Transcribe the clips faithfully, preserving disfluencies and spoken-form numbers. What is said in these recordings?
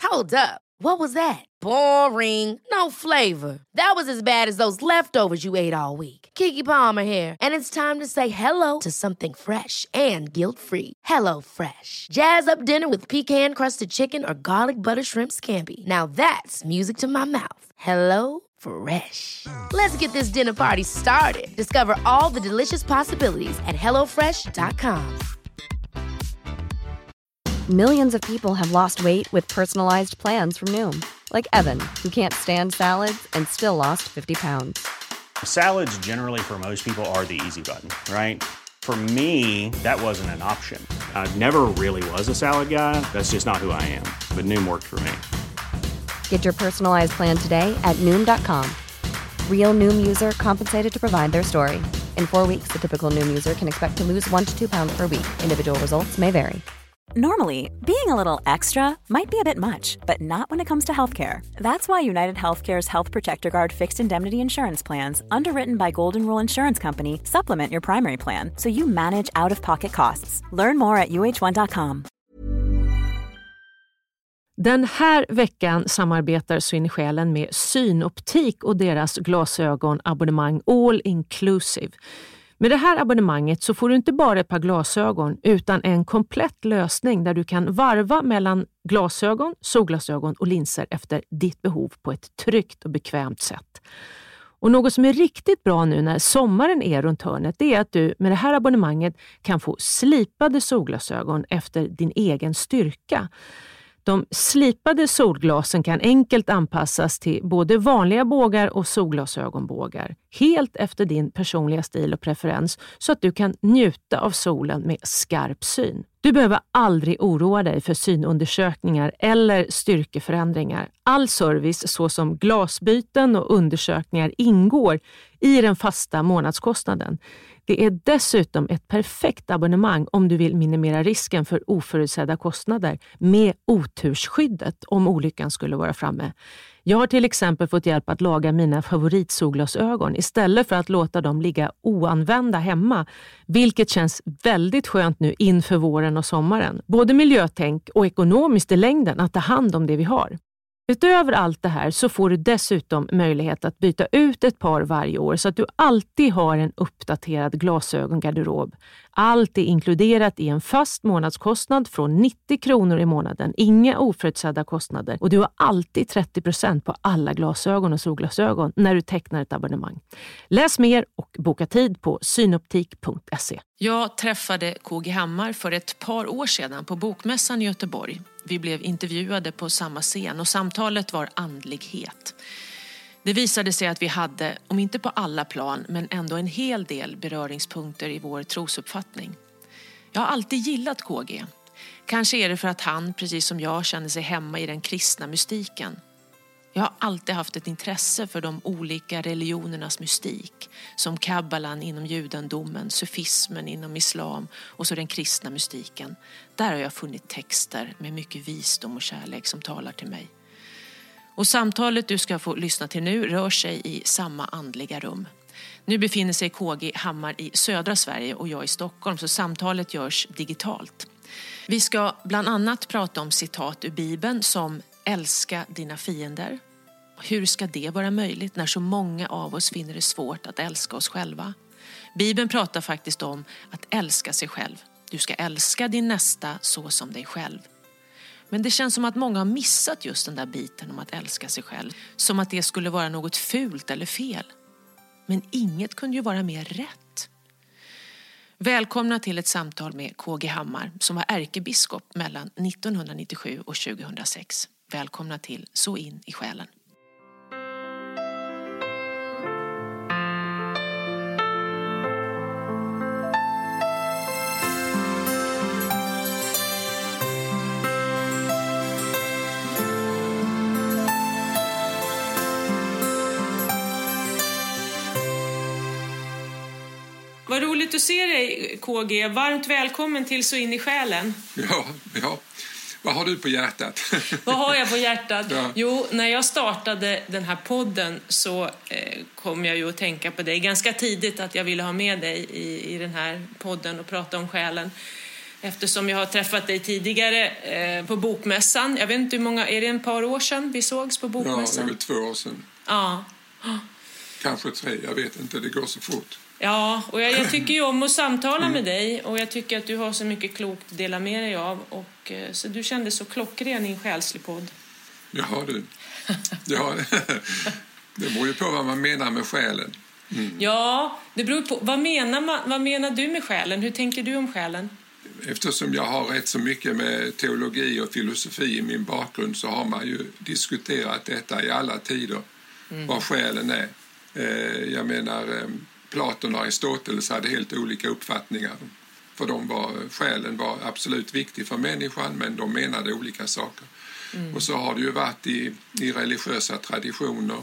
Hold up. What was that? Boring. No flavor. That was as bad as those leftovers you ate all week. Keke Palmer here, and it's time to say hello to something fresh and guilt-free. Hello Fresh. Jazz up dinner with pecan-crusted chicken or garlic butter shrimp scampi. Now that's music to my mouth. Hello Fresh. Let's get this dinner party started. Discover all the delicious possibilities at hello fresh dot com. Millions of people have lost weight with personalized plans from Noom. Like Evan, who can't stand salads and still lost fifty pounds. Salads generally for most people are the easy button, right? For me, that wasn't an option. I never really was a salad guy. That's just not who I am. But Noom worked for me. Get your personalized plan today at Noom dot com. Real Noom user compensated to provide their story. In four weeks, the typical Noom user can expect to lose one to two pounds per week. Individual results may vary. Normally, being a little extra might be a bit much, but not when it comes to healthcare. That's why United Healthcare's Health Protector Guard fixed indemnity insurance plans, underwritten by Golden Rule Insurance Company, supplement your primary plan so you manage out-of-pocket costs. Learn more at u h one dot com. Den här veckan samarbetar Så in i själen med Synoptik och deras glasögonabonnemang All Inclusive. Med det här abonnemanget så får du inte bara ett par glasögon utan en komplett lösning där du kan varva mellan glasögon, solglasögon och linser efter ditt behov på ett tryggt och bekvämt sätt. Och något som är riktigt bra nu när sommaren är runt hörnet, det är att du med det här abonnemanget kan få slipade solglasögon efter din egen styrka. De slipade solglasen kan enkelt anpassas till både vanliga bågar och solglasögonbågar. Helt efter din personliga stil och preferens så att du kan njuta av solen med skarp syn. Du behöver aldrig oroa dig för synundersökningar eller styrkeförändringar. All service såsom glasbyten och undersökningar ingår i den fasta månadskostnaden. Det är dessutom ett perfekt abonnemang om du vill minimera risken för oförutsedda kostnader med otursskyddet om olyckan skulle vara framme. Jag har till exempel fått hjälp att laga mina favoritsolglasögon istället för att låta dem ligga oanvända hemma, vilket känns väldigt skönt nu inför våren och sommaren. Både miljötänk och ekonomiskt i längden att ta hand om det vi har. Utöver allt det här så får du dessutom möjlighet att byta ut ett par varje år så att du alltid har en uppdaterad glasögongarderob. Allt är inkluderat i en fast månadskostnad från nittio kronor i månaden. Inga oförutsedda kostnader. Och du har alltid trettio procent på alla glasögon och solglasögon när du tecknar ett abonnemang. Läs mer och boka tid på synoptik punkt se. Jag träffade K G Hammar för ett par år sedan på Bokmässan i Göteborg. Vi blev intervjuade på samma scen och samtalet var andlighet. Det visade sig att vi hade, om inte på alla plan, men ändå en hel del beröringspunkter i vår trosuppfattning. Jag har alltid gillat K G. Kanske är det för att han, precis som jag, känner sig hemma i den kristna mystiken. Jag har alltid haft ett intresse för de olika religionernas mystik, som kabbalan inom judendomen, sufismen inom islam och så den kristna mystiken. Där har jag funnit texter med mycket visdom och kärlek som talar till mig. Och samtalet du ska få lyssna till nu rör sig i samma andliga rum. Nu befinner sig K G Hammar i södra Sverige och jag i Stockholm, så samtalet görs digitalt. Vi ska bland annat prata om citat ur Bibeln som älska dina fiender. Hur ska det vara möjligt när så många av oss finner det svårt att älska oss själva? Bibeln pratar faktiskt om att älska sig själv. Du ska älska din nästa så som dig själv. Men det känns som att många har missat just den där biten om att älska sig själv. Som att det skulle vara något fult eller fel. Men inget kunde ju vara mer rätt. Välkomna till ett samtal med K G Hammar som var ärkebiskop mellan nittonhundranittiosju och tjugohundrasex. Välkomna till Så in i själen. Vad roligt att se dig, K G. Varmt välkommen till Så in i själen. Ja, ja. Vad har du på hjärtat? Vad har jag på hjärtat? Ja. Jo, när jag startade den här podden så eh, kom jag ju att tänka på dig ganska tidigt att jag ville ha med dig i, i den här podden och prata om själen. eftersom jag har träffat dig tidigare eh, på bokmässan. Jag vet inte hur många, är det en par år sedan vi sågs på bokmässan? Ja, det är väl två år sedan. Ja. Kanske tre, jag vet inte, det går så fort. Ja, och jag, jag tycker ju om att samtala med dig och jag tycker att du har så mycket klokt att dela med dig av. Och, så du kände så klockren i en själslig podd. Jaha du. Ja, det beror ju på vad man menar med själen. Mm. Ja, det beror på. Vad menar, man, vad menar du med själen? Hur tänker du om själen? Eftersom jag har rätt så mycket med teologi och filosofi i min bakgrund så har man ju diskuterat detta i alla tider. Mm. Vad själen är. Jag menar, Platon och Aristoteles hade helt olika uppfattningar. För de var, själen var absolut viktig för människan, men de menade olika saker. Mm. Och så har det ju varit i, i religiösa traditioner.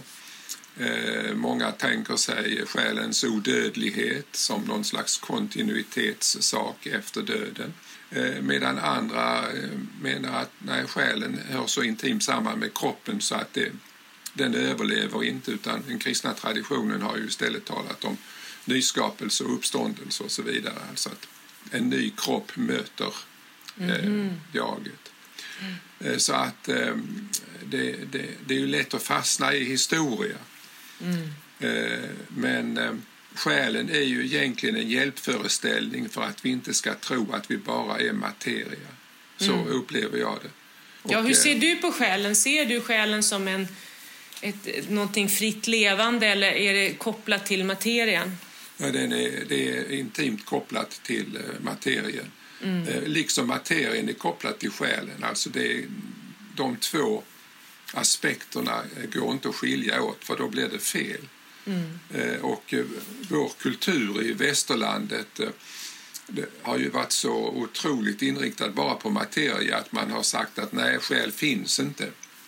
Eh, många tänker sig själens odödlighet som någon slags kontinuitetssak efter döden. Eh, medan andra eh, menar att nej, själen hör så intimt samman med kroppen så att det, den överlever inte, utan den kristna traditionen har ju istället talat om nyskapelse och uppståndelse och så vidare. Alltså att en ny kropp möter eh, mm-hmm. jaget. Mm. Så att eh, det, det, det är ju lätt att fastna i historia. Mm. Eh, men eh, själen är ju egentligen en hjälpföreställning för att vi inte ska tro att vi bara är materia. Så mm. upplever jag det. Och, ja, hur ser du på själen? Ser du själen som en, ett, någonting fritt levande eller är det kopplat till materien? Ja, den är, det är intimt kopplat till eh, materien. Mm. Eh, liksom materien är kopplat till själen. Alltså det är, de två aspekterna går inte att skilja åt, för då blir det fel. Mm. Eh, och eh, vår kultur i västerlandet eh, det har ju varit så otroligt inriktad bara på materia att man har sagt att nej, själ finns inte.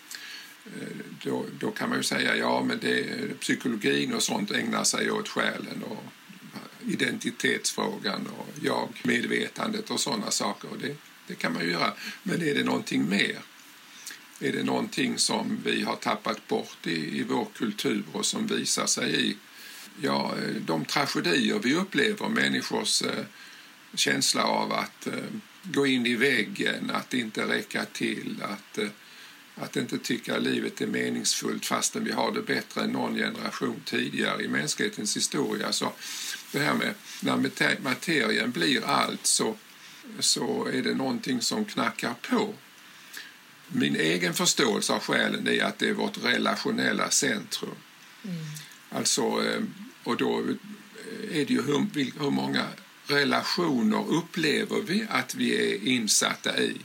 Eh, då, då kan man ju säga ja, men det, psykologin och sånt ägnar sig åt själen och identitetsfrågan och jag-medvetandet och sådana saker. Det, det kan man ju göra. Men är det någonting mer? Är det någonting som vi har tappat bort i, i vår kultur och som visar sig i ja, de tragedier vi upplever, människors eh, känsla av att eh, gå in i väggen, att inte räcka till, att, eh, att inte tycka att livet är meningsfullt fastän vi har det bättre än någon generation tidigare i mänsklighetens historia. Så det här med när materien blir allt så, så är det någonting som knackar på. Min egen förståelse av själen är att det är vårt relationella centrum. Mm. Alltså, och då är det ju hur, hur många relationer upplever vi att vi är insatta i.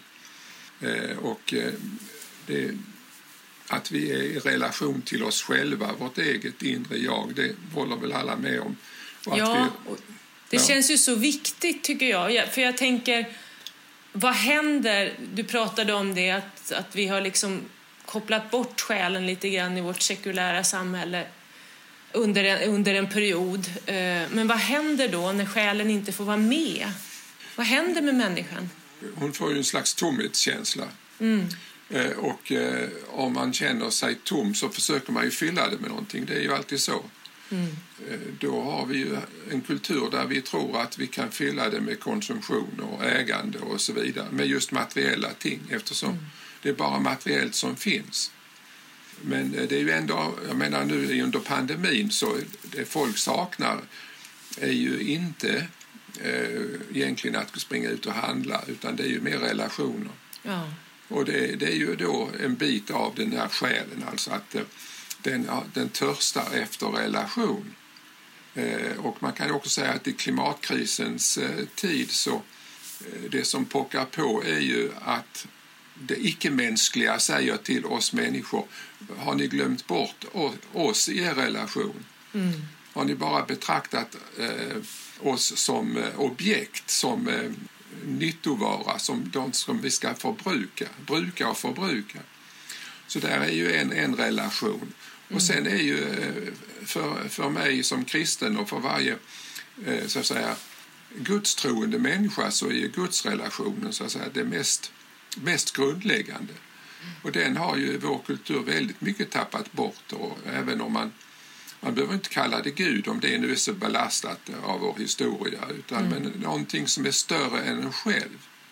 Och det, att vi är i relation till oss själva, vårt eget inre jag, det håller väl alla med om. Och ja, vi, och det ja. känns ju så viktigt tycker jag. För jag tänker, vad händer? Du pratade om det, att, att vi har liksom kopplat bort själen lite grann i vårt sekulära samhälle under en, under en period. Men vad händer då när själen inte får vara med? Vad händer med människan? Hon får ju en slags tomhetskänsla. Mm. Och om man känner sig tom så försöker man ju fylla det med någonting. Det är ju alltid så. Mm. Då har vi ju en kultur där vi tror att vi kan fylla det med konsumtion och ägande och så vidare. Med just materiella ting, eftersom mm. det är bara materiellt som finns. Men det är ju ändå, jag menar nu under pandemin så det folk saknar är ju inte eh, egentligen att springa ut och handla, utan det är ju mer relationer. Ja. Och det, det är ju då en bit av den här själen, alltså att den, den törstar efter relation. Eh, och man kan också säga att i klimatkrisens eh, tid så eh, det som pockar på är ju att det icke-mänskliga säger till oss människor: har ni glömt bort oss i er relation? Mm. Har ni bara betraktat eh, oss som eh, objekt, som eh, nyttovara, som de som vi ska förbruka, bruka och förbruka? Så där är ju en, en relation. Mm. Och sen är ju för, för mig som kristen och för varje eh, så att säga gudstroende människa så är gudsrelationen så att säga det mest mest grundläggande. Och den har ju vår kultur väldigt mycket tappat bort, och även om man man behöver inte kalla det Gud om det nu är så belastat av vår historia, utan mm. men någonting som är större än en själv.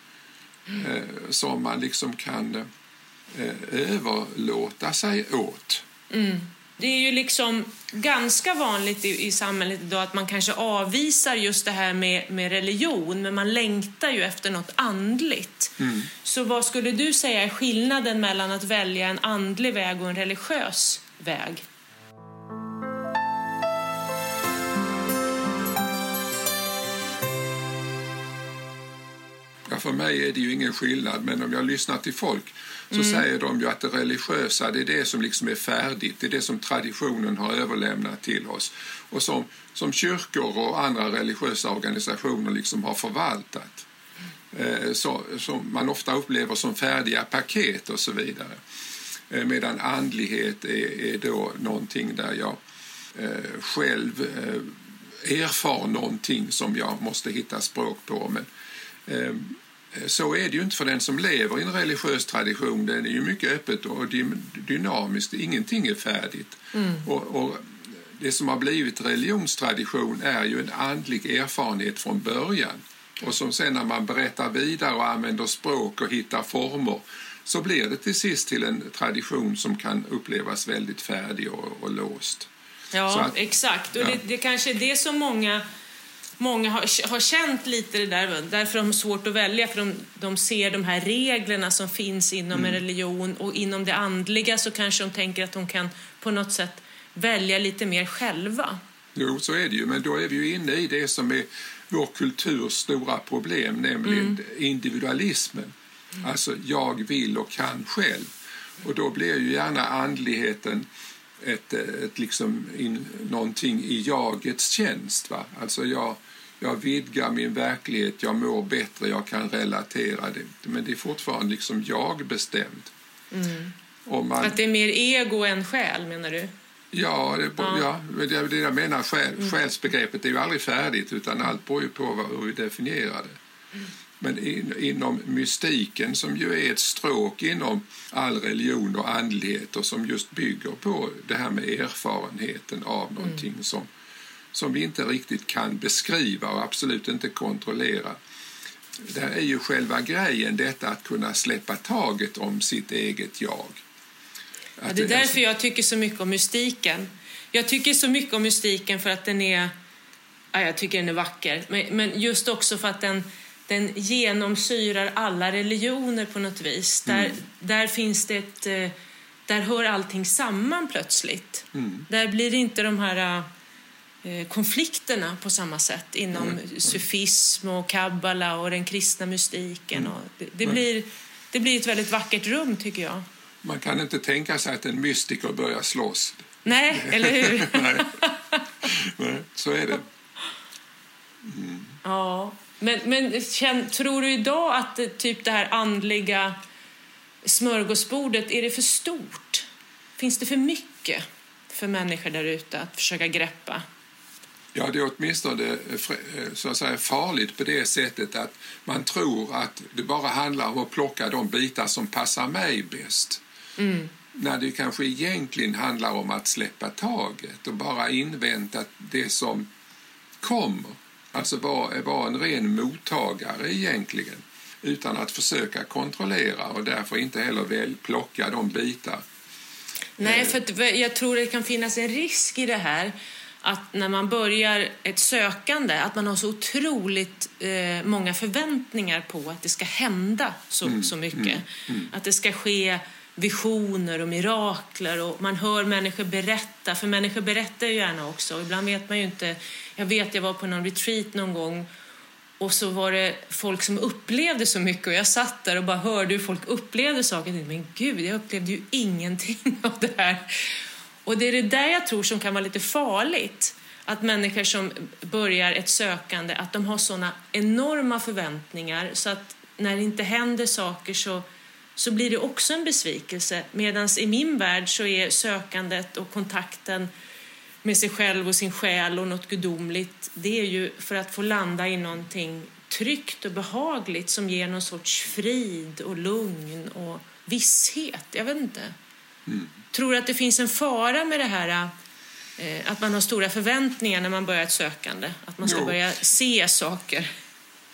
eh, som man liksom kan eh, överlåta sig åt. Mm. Det är ju liksom ganska vanligt i, i samhället idag att man kanske avvisar just det här med, med religion, men man längtar ju efter något andligt. Mm. Så vad skulle du säga är skillnaden mellan att välja en andlig väg och en religiös väg? Ja, för mig är det ju ingen skillnad, men om jag lyssnar till folk så mm. säger de ju att det religiösa, det är det som liksom är färdigt, det är det som traditionen har överlämnat till oss och som, som kyrkor och andra religiösa organisationer liksom har förvaltat. Eh, så, som man ofta upplever som färdiga paket och så vidare. Eh, medan andlighet är, är då någonting där jag eh, själv eh, erfar någonting som jag måste hitta språk på, men eh, så är det ju inte för den som lever i en religiös tradition. Den är ju mycket öppet och dynamiskt. Ingenting är färdigt. Mm. Och, och det som har blivit religionstradition är ju en andlig erfarenhet från början. Och som sen när man berättar vidare och använder språk och hittar former så blir det till sist till en tradition som kan upplevas väldigt färdig och, och låst. Ja, att, exakt. Och ja. det, det kanske är det som många... Många har, har känt lite det där, därför de är svårt att välja, för de, de ser de här reglerna som finns inom mm. en religion, och inom det andliga så kanske de tänker att de kan på något sätt välja lite mer själva. Jo, så är det ju, men då är vi ju inne i det som är vår kulturs stora problem, nämligen mm. individualismen. Mm. Alltså jag vill och kan själv. Och då blir ju gärna andligheten ett, ett liksom in, någonting i jagets tjänst, va? Alltså jag, jag vidgar min verklighet, jag mår bättre, jag kan relatera det, men det är fortfarande liksom jag bestämt. Mm. Om man, att det är mer ego än själ, menar du? Ja, det, ja. ja det, det jag menar, själ, mm. själsbegreppet är ju aldrig färdigt, utan allt beror ju på hur vi definierar det. Mm. Men in, inom mystiken, som ju är ett stråk inom all religion och andlighet och som just bygger på det här med erfarenheten av någonting mm. som, som vi inte riktigt kan beskriva och absolut inte kontrollera. Där är ju själva grejen detta att kunna släppa taget om sitt eget jag. Ja, det är därför jag tycker så mycket om mystiken. Jag tycker så mycket om mystiken för att den är, ja, jag tycker den är vacker, men, men just också för att den Den genomsyrar alla religioner på något vis. Där, mm. där finns det ett, där hör allting samman plötsligt. Mm. Där blir det inte de här eh, konflikterna på samma sätt inom mm. sufism och kabbala och den kristna mystiken. Mm. Och det, det, blir, det blir ett väldigt vackert rum, tycker jag. Man kan inte tänka sig att en mystiker börjar slåss. Nej, eller hur? Nej. Nej, så är det. Mm. Ja. Men, men känn, tror du idag att det, typ det här andliga smörgåsbordet, är det för stort? Finns det för mycket för människor där ute att försöka greppa? Ja, det är åtminstone så att säga farligt på det sättet att man tror att det bara handlar om att plocka de bitar som passar mig bäst. Mm. När det kanske egentligen handlar om att släppa taget och bara invänta det som kommer. Alltså vara var en ren mottagare egentligen, utan att försöka kontrollera och därför inte heller väl plocka de bitar. Nej, för att jag tror det kan finnas en risk i det här, att när man börjar ett sökande, att man har så otroligt eh, många förväntningar på att det ska hända så, mm, så mycket. Mm, mm. Att det ska ske visioner och mirakler, och man hör människor berätta, för människor berättar ju gärna också. Ibland vet man ju inte. Jag vet, jag var på någon retreat någon gång och så var det folk som upplevde så mycket, och jag satt där och bara hörde hur folk upplevde saker. Men gud, jag upplevde ju ingenting av det här. Och det är det där jag tror som kan vara lite farligt, att människor som börjar ett sökande, att de har såna enorma förväntningar så att när det inte händer saker så så blir det också en besvikelse. Medan i min värld så är sökandet och kontakten med sig själv och sin själ och något gudomligt, det är ju för att få landa i någonting tryggt och behagligt som ger någon sorts frid och lugn och visshet. Jag vet inte. Mm. Tror du att det finns en fara med det här, eh, att man har stora förväntningar när man börjar ett sökande? Att man ska jo. börja se saker?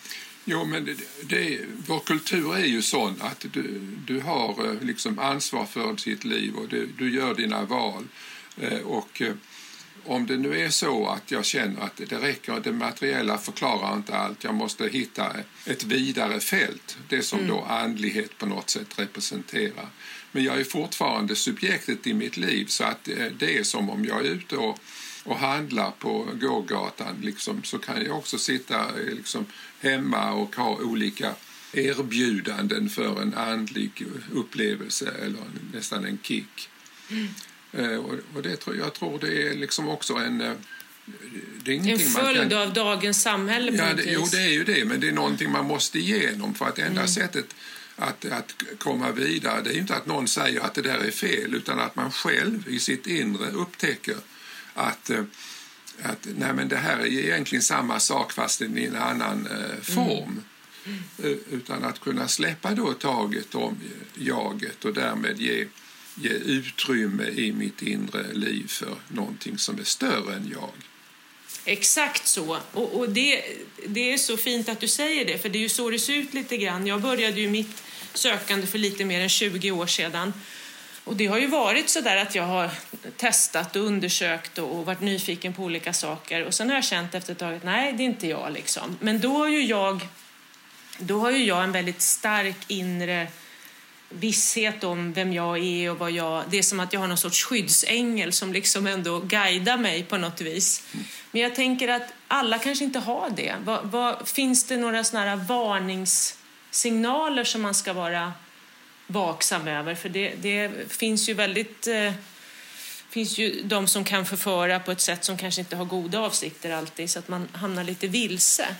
Jo, men det, det, vår kultur är ju sån att du, du har liksom ansvar för sitt liv och du, du gör dina val. Och om det nu är så att jag känner att det räcker, det materiella förklarar inte allt. Jag måste hitta ett vidare fält, det som mm. då andlighet på något sätt representerar. Men jag är fortfarande subjektet i mitt liv, så att det är som om jag är ute och, och handlar på gågatan. Liksom, så kan jag också sitta liksom, hemma och ha olika erbjudanden för en andlig upplevelse eller nästan en kick. Mm. Och det tror jag tror det är liksom också en det är en följd man kan, av dagens samhälle på ja, något det, vis. Jo, det är ju det, men det är någonting man måste igenom, för att enda mm. sättet att, att komma vidare, det är ju inte att någon säger att det där är fel, utan att man själv i sitt inre upptäcker att, att nej, men det här är egentligen samma sak fast i en annan eh, form. Mm. Mm. Utan att kunna släppa då taget om jaget och därmed ge ge utrymme i mitt inre liv för någonting som är större än jag. Exakt så. Och, och det, det är så fint att du säger det, för det är ju så det ser ut lite grann. Jag började ju mitt sökande för lite mer än tjugo år sedan. Och det har ju varit så där att jag har testat och undersökt och, och varit nyfiken på olika saker. Och sen har jag känt efter ett tag att nej, det är inte jag liksom. Men då har ju jag, då har ju jag en väldigt stark inre visshet om vem jag är och vad jag... Det är som att jag har någon sorts skyddsängel som liksom ändå guidar mig på något vis. Men jag tänker att alla kanske inte har det. Vad, vad, finns det några såna här varningssignaler som man ska vara vaksam över? För det, det finns ju väldigt... Eh, finns ju de som kan förföra på ett sätt som kanske inte har goda avsikter alltid, så att man hamnar lite vilse.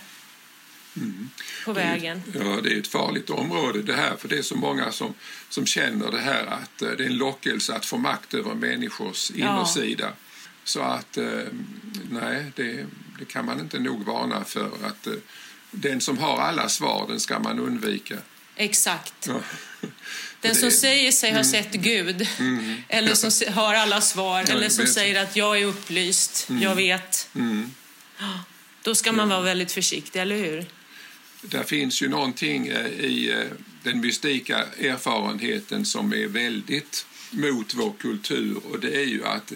Mm. På vägen. Det är, ja, det är ett farligt område det här, för det är så många som, som känner det här att det är en lockelse att få makt över människors innersida. Ja. Så att nej, det, det kan man inte nog varna för, att den som har alla svar, den ska man undvika. Exakt. Ja. Den som säger sig ha mm. sett Gud mm. eller som har alla svar ja, eller som säger att jag är upplyst, mm. jag vet. Mm. Då ska man vara väldigt försiktig, eller hur? Det finns ju någonting i den mystika erfarenheten som är väldigt mot vår kultur, och det är ju att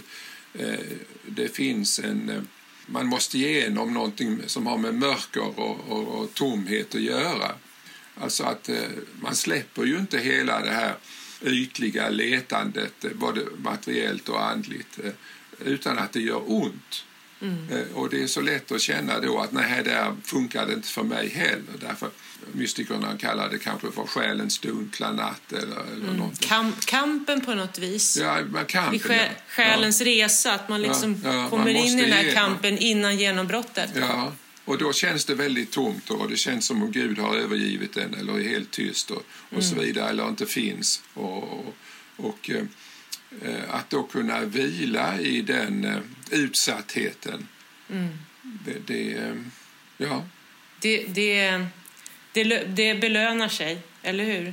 det finns en... Man måste igenom någonting som har med mörker och, och, och tomhet att göra. Alltså att man släpper ju inte hela det här ytliga letandet, både materiellt och andligt, utan att det gör ont. Mm. Och det är så lätt att känna då att nej, det här funkar inte för mig heller. Därför mystikerna kallar det kanske för själens dunkla natt eller, eller mm. något. Kamp, kampen på något vis. Ja, kampen. Själ, själens ja. resa, att man liksom ja, ja, kommer man in i den här igenom. kampen innan genombrottet. Ja, och då känns det väldigt tomt, och det känns som om Gud har övergivit den eller är helt tyst och, och mm. så vidare, eller inte finns. Och, och, och att då kunna vila i den uh, utsattheten. Mm. Det, det, uh, ja. Det, det, det, det belönar sig, eller hur?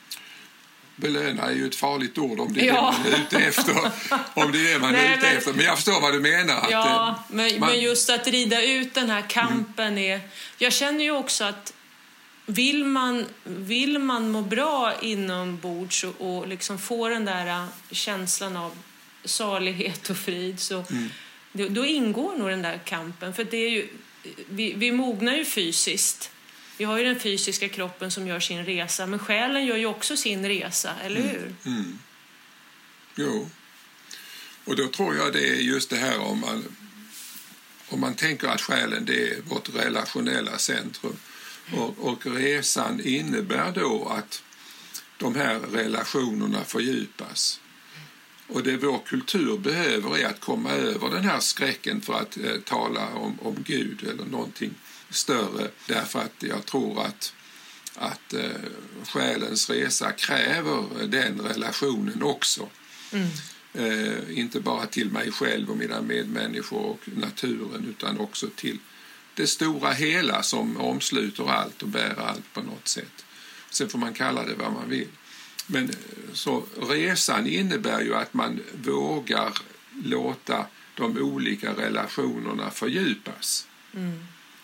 Belöna är ju ett farligt ord om det är ja. det man är ute efter. Om det är det man Nej, är ute men, efter. Men jag förstår vad du menar. Att, ja, men, man, men just att rida ut den här kampen mm. är... Jag känner ju också att Vill man, vill man må bra inombords och, och liksom få den där känslan av salighet och frid, så mm. då, då ingår nog den där kampen. För det är ju, vi, vi mognar ju fysiskt. Vi har ju den fysiska kroppen som gör sin resa, men själen gör ju också sin resa, eller mm. hur? Mm. Jo. Och då tror jag det är just det här, om man, om man tänker att själen, det är vårt relationella centrum. Och, och resan innebär då att de här relationerna fördjupas. Och det vår kultur behöver är att komma över den här skräcken för att eh, tala om, om Gud eller någonting större. Därför att jag tror att, att eh, själens resa kräver den relationen också. Mm. Eh, inte bara till mig själv och mina medmänniskor och naturen, utan också till det stora hela som omsluter allt och bär allt på något sätt. Sen får man kalla det vad man vill. Men så resan innebär ju att man vågar låta de olika relationerna fördjupas. Mm.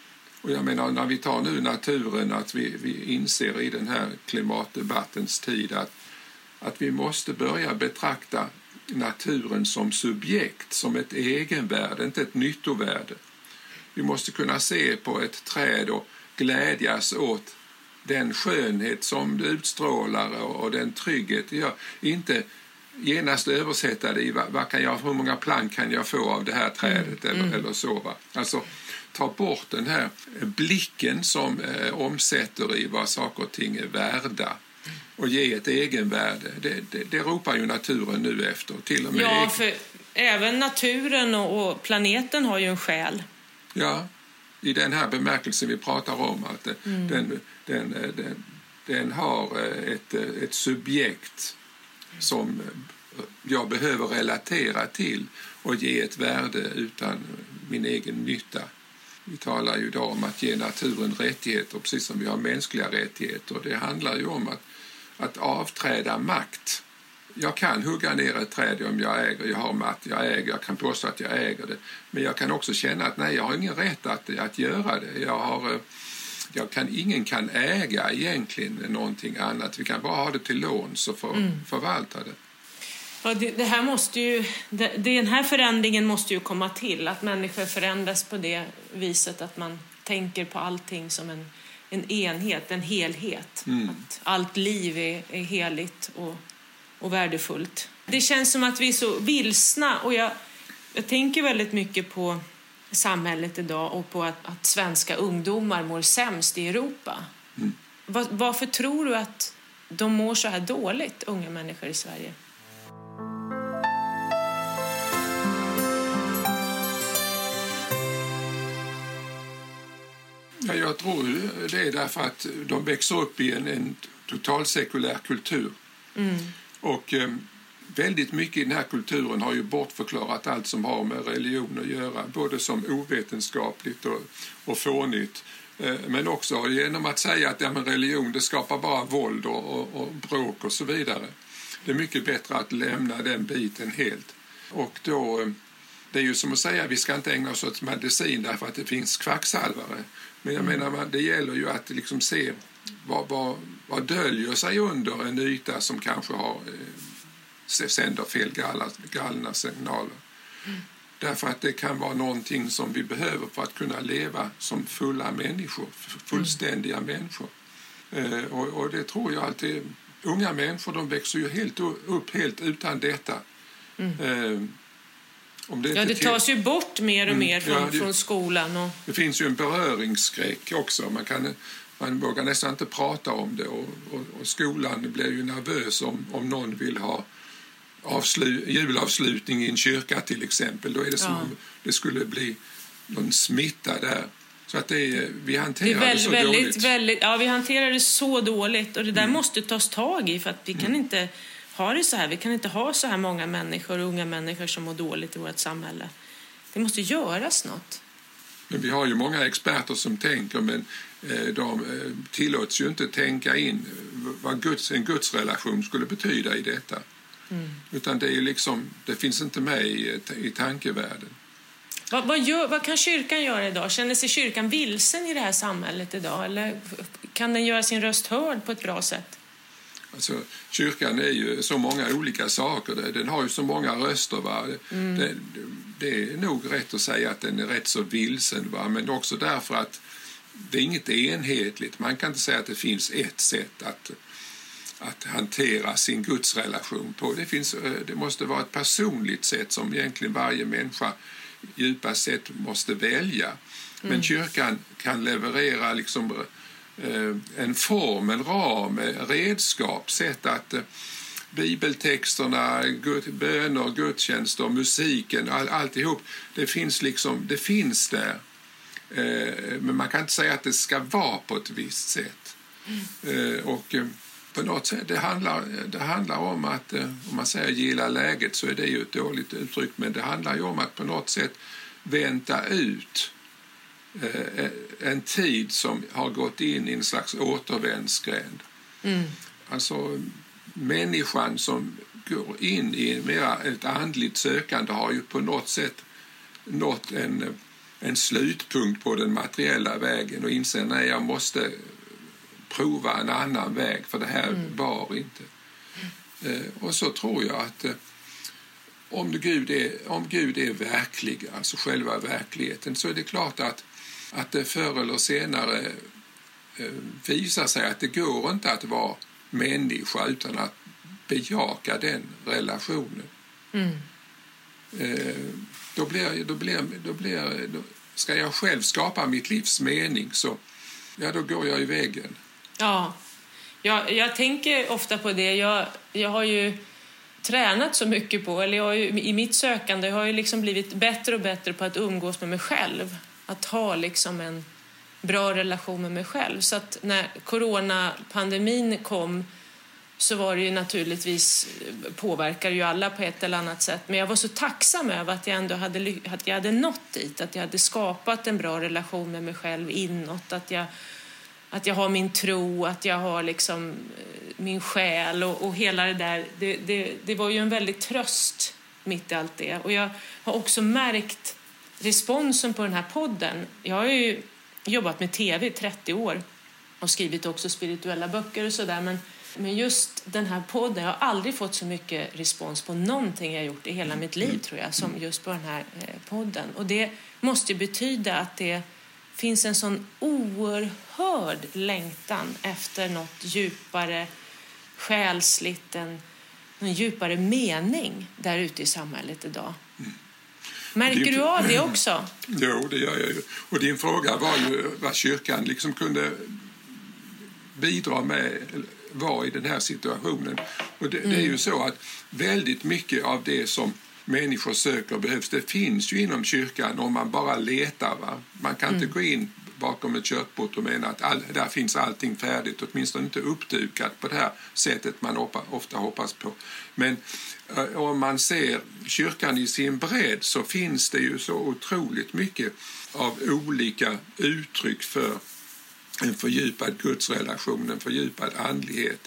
Och jag menar, när vi tar nu naturen, att vi, vi inser i den här klimatdebattens tid att, att vi måste börja betrakta naturen som subjekt, som ett egenvärde, inte ett nyttovärde. Vi måste kunna se på ett träd och glädjas åt den skönhet som det utstrålar och den trygghet det gör. Inte genast översätta det i vad, vad kan jag, hur många plank kan jag få av det här trädet mm. eller, mm. eller så. Va? Alltså ta bort den här blicken som eh, omsätter i vad saker och ting är värda och ge ett egenvärde. Det, det, det ropar ju naturen nu efter. Till och med ja, för även naturen och, och planeten har ju en själ. Ja, i den här bemärkelsen vi pratar om att mm. den, den, den, den har ett, ett subjekt som jag behöver relatera till och ge ett värde utan min egen nytta. Vi talar ju idag om att ge naturen rättigheter, precis som vi har mänskliga rättigheter. Det handlar ju om att, att avträda makt. Jag kan hugga ner ett träd om jag äger, jag har makt, jag äger, jag kan påstå att jag äger det. Men jag kan också känna att nej, jag har ingen rätt att, att göra det. Jag har, jag kan, ingen kan äga egentligen någonting annat. Vi kan bara ha det till låns och för, mm. förvalta det. Ja, det, det här måste ju, det, den här förändringen måste ju komma till. Att människor förändras på det viset att man tänker på allting som en, en enhet, en helhet. Mm. Att allt liv är, är heligt och, och värdefullt. Det känns som att vi är så vilsna och jag, jag tänker väldigt mycket på samhället idag och på att, att svenska ungdomar mår sämst i Europa. Mm. Var, varför tror du att de mår så här dåligt, unga människor i Sverige? Ja, jag tror det är därför att de växer upp i en, en total sekulär kultur. Mm. Och eh, väldigt mycket i den här kulturen har ju bortförklarat allt som har med religion att göra. Både som ovetenskapligt och, och fånigt. Eh, men också genom att säga att ja, men religion det skapar bara våld och, och, och bråk och så vidare. Det är mycket bättre att lämna den biten helt. Och då... Det är ju som att säga att vi ska inte ägna oss åt medicin därför att det finns kvacksalvare. Men jag menar, det gäller ju att liksom se vad, vad, vad döljer sig under en yta som kanske har, eh, sänder fel galna, galna signaler. Mm. Därför att det kan vara någonting som vi behöver för att kunna leva som fulla människor, fullständiga mm. människor. Eh, och, och det tror jag alltid, unga människor de växer ju helt upp helt utan detta. Mm. Eh, Om det ja, det tas ju bort mer och mm, mer från, ja, det, från skolan. Och... Det finns ju en beröringsskräck också. Man, kan, man vågar nästan inte prata om det. Och, och, och skolan blir ju nervös om, om någon vill ha avslu, julavslutning i en kyrka till exempel. Då är det som ja. om det skulle bli någon smitta där. Så att det är, vi hanterar det, är väl, det så väldigt, dåligt. Väldigt, ja, vi hanterar det så dåligt. Och det där mm. måste tas tag i för att vi kan mm. inte... har det så här. Vi kan inte ha så här många människor, unga människor som mår dåligt i vårt samhälle. Det måste göras något. Men vi har ju många experter som tänker, men de tillåts ju inte tänka in vad Guds, en gudsrelation skulle betyda i detta. Mm. Utan det är ju liksom, det finns inte med i, i tankevärlden. Vad, vad, gör, vad kan kyrkan göra idag? Känner sig kyrkan vilsen i det här samhället idag? Eller kan den göra sin röst hörd på ett bra sätt? Alltså, kyrkan är ju så många olika saker. Den har ju så många röster. Va? Mm. Det, det är nog rätt att säga att den är rätt så vilsen. Va? Men också därför att det är inget enhetligt. Man kan inte säga att det finns ett sätt att, att hantera sin gudsrelation på. Det, finns, det måste vara ett personligt sätt som egentligen varje människa djupast sett måste välja. Mm. Men kyrkan kan leverera liksom... en form, en ram, redskap, sätt att bibeltexterna, gud, böner, gudstjänster, musiken, all, alltihop, det finns liksom, det finns där. Eh, men man kan inte säga att det ska vara på ett visst sätt. Mm. Eh, och eh, på något sätt, det handlar, det handlar om att, eh, om man säger gilla läget så är det ju ett dåligt uttryck, men det handlar ju om att på något sätt vänta ut en tid som har gått in i en slags återvändsgränd. Mm. Alltså människan som går in i mera ett andligt sökande har ju på något sätt nått en, en slutpunkt på den materiella vägen och inse nej, jag måste prova en annan väg för det här mm. var inte. Mm. Eh, och så tror jag att eh, om, Gud är, om Gud är verklig, alltså själva verkligheten, så är det klart att, att det förr eller senare eh, visar sig att det går inte att vara människa utan att bejaka den relationen. Mm. Eh, då blir, då blir, då blir, då ska jag själv skapa mitt livs mening, så ja, då går jag i väggen. Ja, jag, jag tänker ofta på det. Jag, jag har ju tränat så mycket på, eller jag har ju, i mitt sökande har jag liksom blivit bättre och bättre på att umgås med mig själv. Att ha liksom en bra relation med mig själv. Så att när coronapandemin kom så var det ju naturligtvis, påverkar ju alla på ett eller annat sätt. Men jag var så tacksam över att jag ändå hade, att jag hade nått dit. Att jag hade skapat en bra relation med mig själv inåt. Att jag, att jag har min tro, att jag har liksom min själ och, och hela det där. Det, det, det var ju en väldigt tröst mitt i allt det. Och jag har också märkt responsen på den här podden. Jag har ju jobbat med tv i trettio år och skrivit också spirituella böcker och sådär. Men Men just den här podden, jag har aldrig fått så mycket respons på någonting jag gjort i hela mitt liv, tror jag, som just på den här podden. Och det måste ju betyda att det finns en sån oerhörd längtan efter något djupare själsligt, en, en djupare mening där ute i samhället idag. Mm. Märker din, du av det också? Jo, det gör jag ju. Och din fråga var ju vad kyrkan liksom kunde bidra med, var i den här situationen. Och det, mm. det är ju så att väldigt mycket av det som människor söker behövs, det finns ju inom kyrkan om man bara letar. Va? Man kan mm. inte gå in bakom ett köttbord och mena att all, där finns allting färdigt, åtminstone inte uppdukat på det här sättet man hoppa, ofta hoppas på. Men äh, om man ser kyrkan i sin bredd så finns det ju så otroligt mycket av olika uttryck för en fördjupad gudsrelation, en fördjupad andlighet.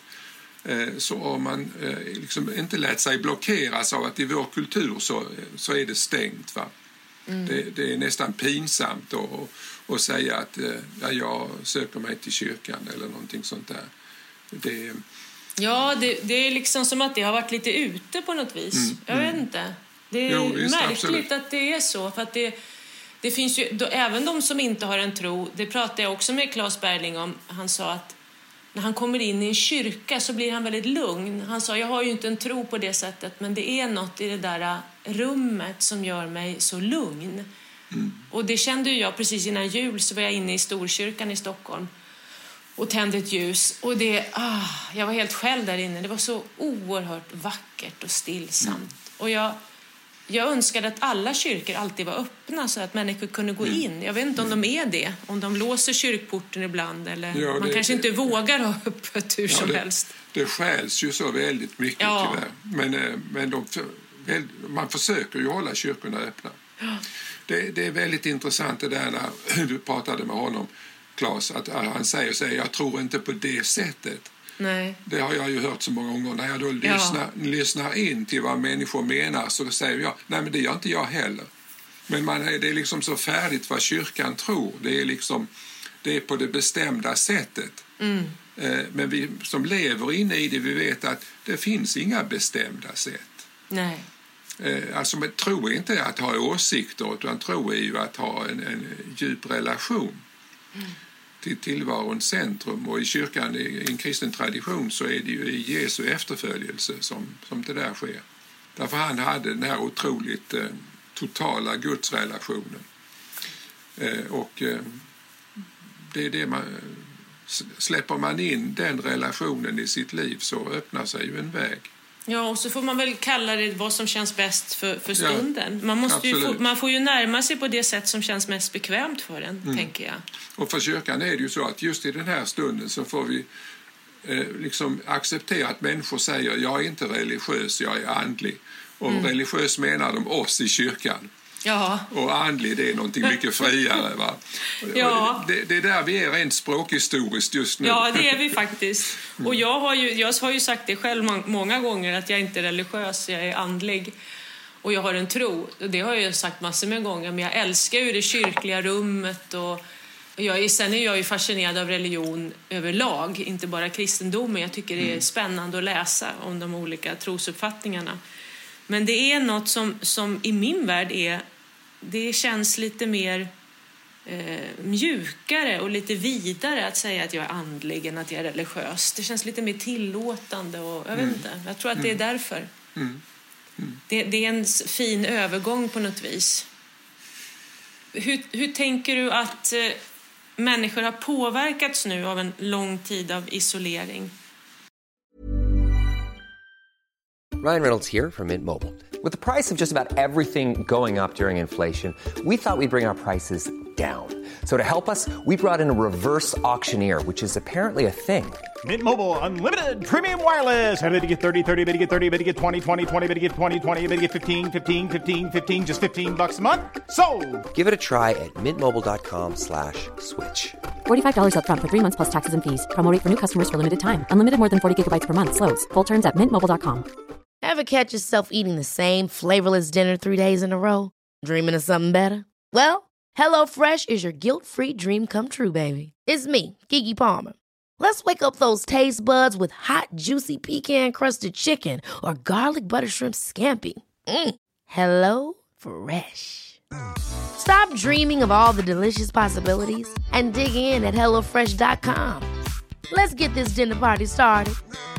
Så om man liksom inte lät sig blockeras av att i vår kultur så, så är det stängt. Va? Mm. Det, det är nästan pinsamt att, att säga att ja, jag söker mig till kyrkan eller någonting sånt där. Det, ja, det, det är liksom som att det har varit lite ute på något vis. Mm. Jag vet inte. Det är jo, visst, märkligt absolut. Att det är så, för att det Det finns ju, då, även de som inte har en tro, det pratade jag också med Claes Berling om. Han sa att när han kommer in i en kyrka så blir han väldigt lugn. Han sa, jag har ju inte en tro på det sättet, men det är något i det där rummet som gör mig så lugn. Mm. Och det kände ju jag precis innan jul, så var jag inne i Storkyrkan i Stockholm och tände ett ljus. Och det, ah, jag var helt själv där inne. Det var så oerhört vackert och stillsamt. Mm. Och jag... Jag önskade att alla kyrkor alltid var öppna så att människor kunde gå in. Jag vet inte om de är det. Om de låser kyrkporten ibland. Eller ja, det, man kanske inte det, vågar ha öppet hur ja, som det, helst. Det skäls ju så väldigt mycket ja. tyvärr. Men, men de, man försöker ju hålla kyrkorna öppna. Ja. Det, det är väldigt intressant det där när du pratade med honom, Claes. Att han säger sig, jag tror inte på det sättet. Nej. Det har jag ju hört så många gånger. När jag då lyssnar, ja. lyssnar in till vad människor menar, så säger jag, nej men det gör inte jag heller. Men man är, det är liksom så färdigt vad kyrkan tror. Det är liksom, det är på det bestämda sättet. Mm. Eh, men vi som lever inne i det, vi vet att det finns inga bestämda sätt. Nej. Eh, alltså men tro är inte att ha åsikter, utan tro är ju att ha en, en djup relation. Mm. till tillvarons centrum, och i kyrkan, i en kristen tradition, så är det ju i Jesu efterföljelse som, som det där sker. Därför han hade den här otroligt eh, totala gudsrelationen. Eh, och eh, det är det man, släpper man in den relationen i sitt liv, så öppnar sig ju en väg. Ja, och så får man väl kalla det vad som känns bäst för, för stunden. Ja, man, måste ju få, man får ju närma sig på det sätt som känns mest bekvämt för en, mm. tänker jag. Och för kyrkan är det ju så att just i den här stunden så får vi eh, liksom acceptera att människor säger, jag är inte religiös, jag är andlig. Och mm. religiös menar de oss i kyrkan. Ja. Och andlig, det är någonting mycket friare. Va? Ja. Det, det är där vi är rent språkhistoriskt just nu. Ja, det är vi faktiskt. Och jag har ju, jag har ju sagt det själv många gånger, att jag inte är religiös, jag är andlig. och jag har en tro. Det har jag sagt massor med gånger, men jag älskar ju det kyrkliga rummet och jag är, sen är jag ju fascinerad av religion överlag, inte bara kristendomen. Jag tycker det är spännande att läsa om de olika trosuppfattningarna. Men det är något som, som i min värld är, det känns lite mer eh, mjukare och lite vidare att säga att jag är andlig än att jag är religiös. Det känns lite mer tillåtande och jag vet inte. Jag tror att det är därför. Mm. Mm. Det, det är en fin övergång på något vis. Hur, hur tänker du att eh, människor har påverkats nu av en lång tid av isolering? Ryan Reynolds here from Mint Mobile. With the price of just about everything going up during inflation, we thought we'd bring our prices down. So to help us, we brought in a reverse auctioneer, which is apparently a thing. Mint Mobile Unlimited Premium Wireless. How to get thirty, thirty, how to get thirty, how to get twenty, twenty, twenty, how to get twenty, twenty, how to get fifteen, fifteen, fifteen, fifteen, just fifteen bucks a month? Sold! Give it a try at mintmobile.com slash switch. forty-five dollars up front for three months plus taxes and fees. Promo rate for new customers for limited time. Unlimited more than forty gigabytes per month. Slows full terms at mint mobile dot com. Ever catch yourself eating the same flavorless dinner three days in a row? Dreaming of something better? Well, HelloFresh is your guilt-free dream come true, baby. It's me, Keke Palmer. Let's wake up those taste buds with hot, juicy pecan-crusted chicken or garlic butter shrimp scampi. Mm. Hello Fresh. Stop dreaming of all the delicious possibilities and dig in at hello fresh dot com. Let's get this dinner party started.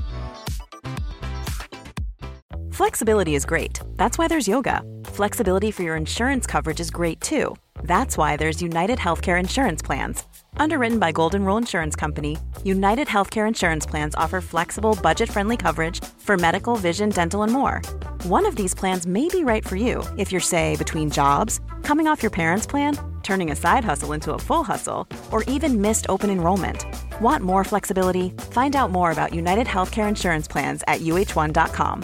Flexibility is great. That's why there's yoga. Flexibility for your insurance coverage is great too. That's why there's United Healthcare Insurance Plans. Underwritten by Golden Rule Insurance Company, United Healthcare Insurance Plans offer flexible, budget-friendly coverage for medical, vision, dental, and more. One of these plans may be right for you if you're, say, between jobs, coming off your parents' plan, turning a side hustle into a full hustle, or even missed open enrollment. Want more flexibility? Find out more about United Healthcare Insurance Plans at u h one dot com.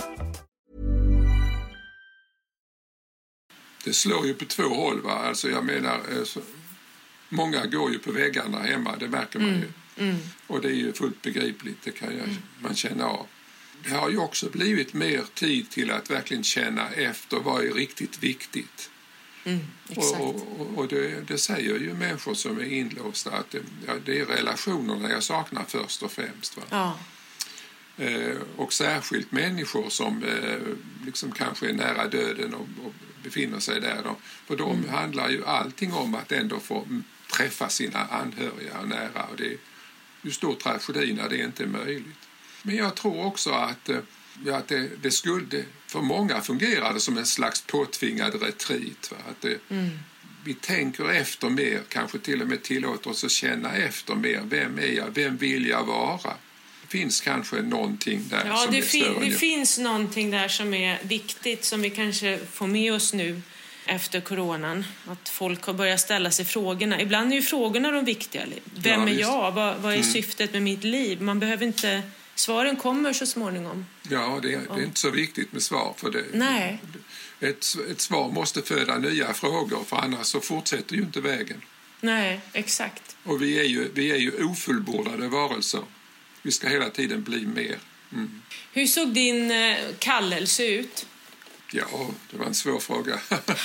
Det slår ju på två håll, va? Alltså jag menar, så, många går ju på väggarna hemma, det märker man ju. Mm. Mm. Och det är ju fullt begripligt, det kan jag, mm. man känna av. Det har ju också blivit mer tid till att verkligen känna efter vad är riktigt viktigt. Mm, exakt. Och, och, och det, det säger ju människor som är inlåsta att det, ja, det är relationerna jag saknar först och främst. Va? Ja. Eh, och särskilt människor som eh, liksom kanske är nära döden och, och befinner sig där. Då. För dem mm. handlar ju allting om att ändå få träffa sina anhöriga och nära. Och det är ju stor tragedi när det inte är möjligt. Men jag tror också att, ja, att det, det skulle för många fungera som en slags påtvingad retreat. Va? Att det, mm. vi tänker efter mer, kanske till och med tillåter oss att känna efter mer. Vem är jag? Vem vill jag vara? Det finns kanske någonting där ja, som det är fin- större. det finns någonting där som är viktigt som vi kanske får med oss nu efter coronan. Att folk har börjat ställa sig frågorna. Ibland är ju frågorna de viktiga. Vem ja, är jag? Vad, vad är mm. syftet med mitt liv? Man behöver inte... Svaren kommer så småningom. Ja, det är, det är inte så viktigt med svar. För det, Nej. Ett, ett svar måste föda nya frågor, för annars så fortsätter ju inte vägen. Nej, exakt. Och vi är ju, vi är ju ofullbordade varelser. Vi ska hela tiden bli mer. Mm. Hur såg din eh, kallelse ut? Ja, det var en svår fråga.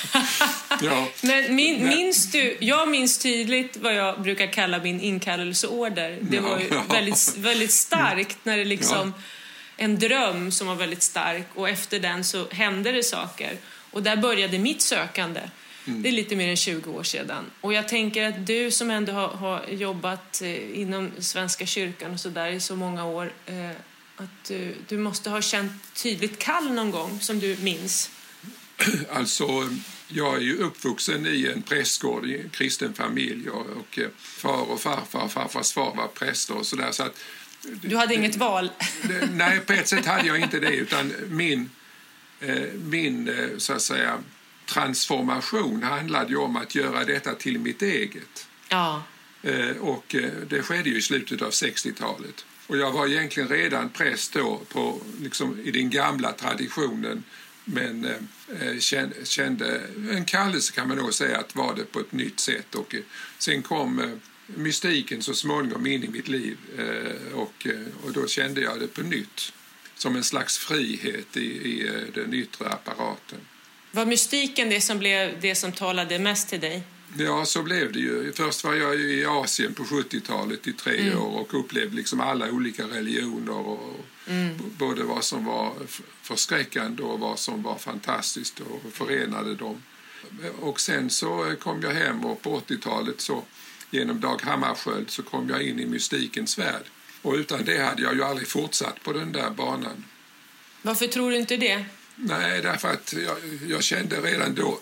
ja. Men min, minns du, jag minns tydligt vad jag brukar kalla min inkallelseorder. Det var ju ja. väldigt, väldigt starkt när det liksom ja. en dröm som var väldigt stark och efter den så hände det saker. Och där började mitt sökande. Mm. Det är lite mer än tjugo år sedan. Och jag tänker att du som ändå har, har jobbat eh, inom Svenska kyrkan och så där i så många år... Eh, att du, du måste ha känt tydligt kall någon gång som du minns. Alltså, jag är ju uppvuxen i en prästgård i en kristen familj och, och far och farfar och farfars far var präster och sådär. Så att, du hade det, inget val? Det, nej, på ett sätt hade jag inte det, utan min, eh, min eh, så att säga, transformation handlade ju om att göra detta till mitt eget. Ja. Eh, och eh, det skedde ju i slutet av sextiotalet. Och jag var egentligen redan präst då på, liksom, i den gamla traditionen, men eh, kände, kände en kallelse kan man nog säga att var det på ett nytt sätt. Och eh, sen kom eh, mystiken så småningom in i mitt liv eh, och, eh, och då kände jag det på nytt som en slags frihet i, i eh, den yttre apparaten. Var mystiken det som blev det som talade mest till dig? Ja, så blev det ju. Först var jag i Asien på sjuttiotalet i tre mm. år och upplevde liksom alla olika religioner och mm. både vad som var förskräckande och vad som var fantastiskt och förenade dem. Och sen så kom jag hem och på åttiotalet så genom Dag Hammarskjöld så kom jag in i mystikens värld. Och utan det hade jag ju aldrig fortsatt på den där banan. Varför tror du inte det? Nej, därför att jag, jag kände redan då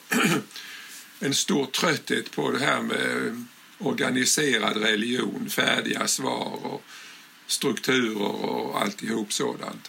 en stor trötthet på det här med organiserad religion, färdiga svar och strukturer och alltihop sådant.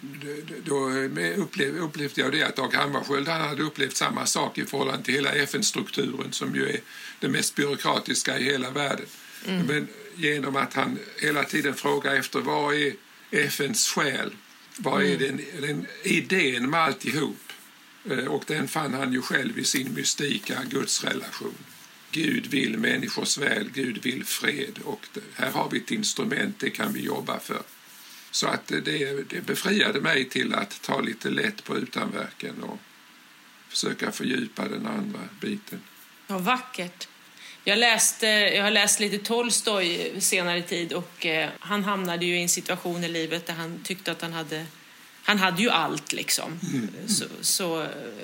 Då upplevde, upplevde jag det att Dag Hammarskjöld han hade upplevt samma sak i förhållande till hela F N-strukturen som ju är det mest byråkratiska i hela världen. Mm. Men genom att han hela tiden frågar efter vad är F N:s själ, vad är den, den idén med alltihop. Och den fann han ju själv i sin mystika gudsrelation. Gud vill människors väl, Gud vill fred och det, här har vi ett instrument, det kan vi jobba för. Så att det, det befriade mig till att ta lite lätt på utanverken och försöka fördjupa den andra biten. Ja, vackert. Jag, läste, jag har läst lite Tolstoj senare tid och eh, han hamnade ju i en situation i livet där han tyckte att han hade, han hade ju allt liksom. Mm. Så, så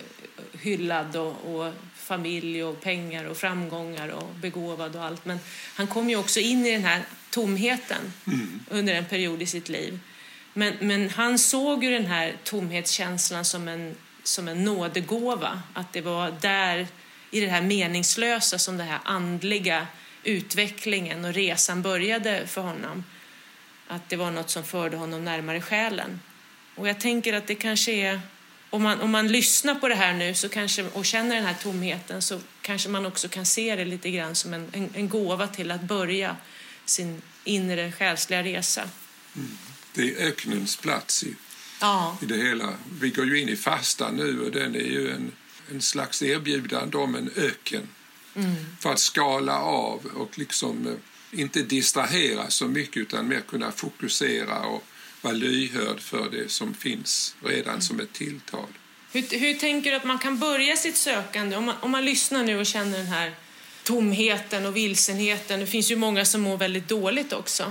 hyllad och, och familj och pengar och framgångar och begåvad och allt. Men han kom ju också in i den här tomheten mm. under en period i sitt liv. Men, men han såg ju den här tomhetskänslan som en, som en nådegåva. Att det var där i det här meningslösa som den här andliga utvecklingen och resan började för honom. Att det var något som förde honom närmare själen. Och jag tänker att det kanske är, om man, om man lyssnar på det här nu så kanske, och känner den här tomheten så kanske man också kan se det lite grann som en, en, en gåva till att börja sin inre själsliga resa. Mm. Det är öknens plats i, ja. i det hela. Vi går ju in i fasta nu och den är ju en, en slags erbjudande om en öken. Mm. För att skala av och liksom inte distrahera så mycket utan mer kunna fokusera och vara lyhörd för det som finns redan mm. som ett tilltal. Hur, hur tänker du att man kan börja sitt sökande? Om man, om man lyssnar nu och känner den här tomheten och vilsenheten. Det finns ju många som mår väldigt dåligt också.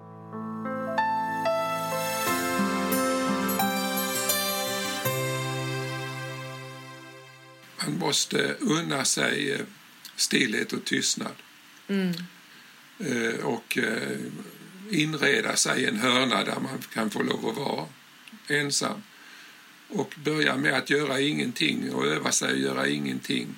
Man måste unna sig stillhet och tystnad. Mm. Och inreda sig en hörna där man kan få lov att vara ensam. Och börja med att göra ingenting och öva sig att göra ingenting.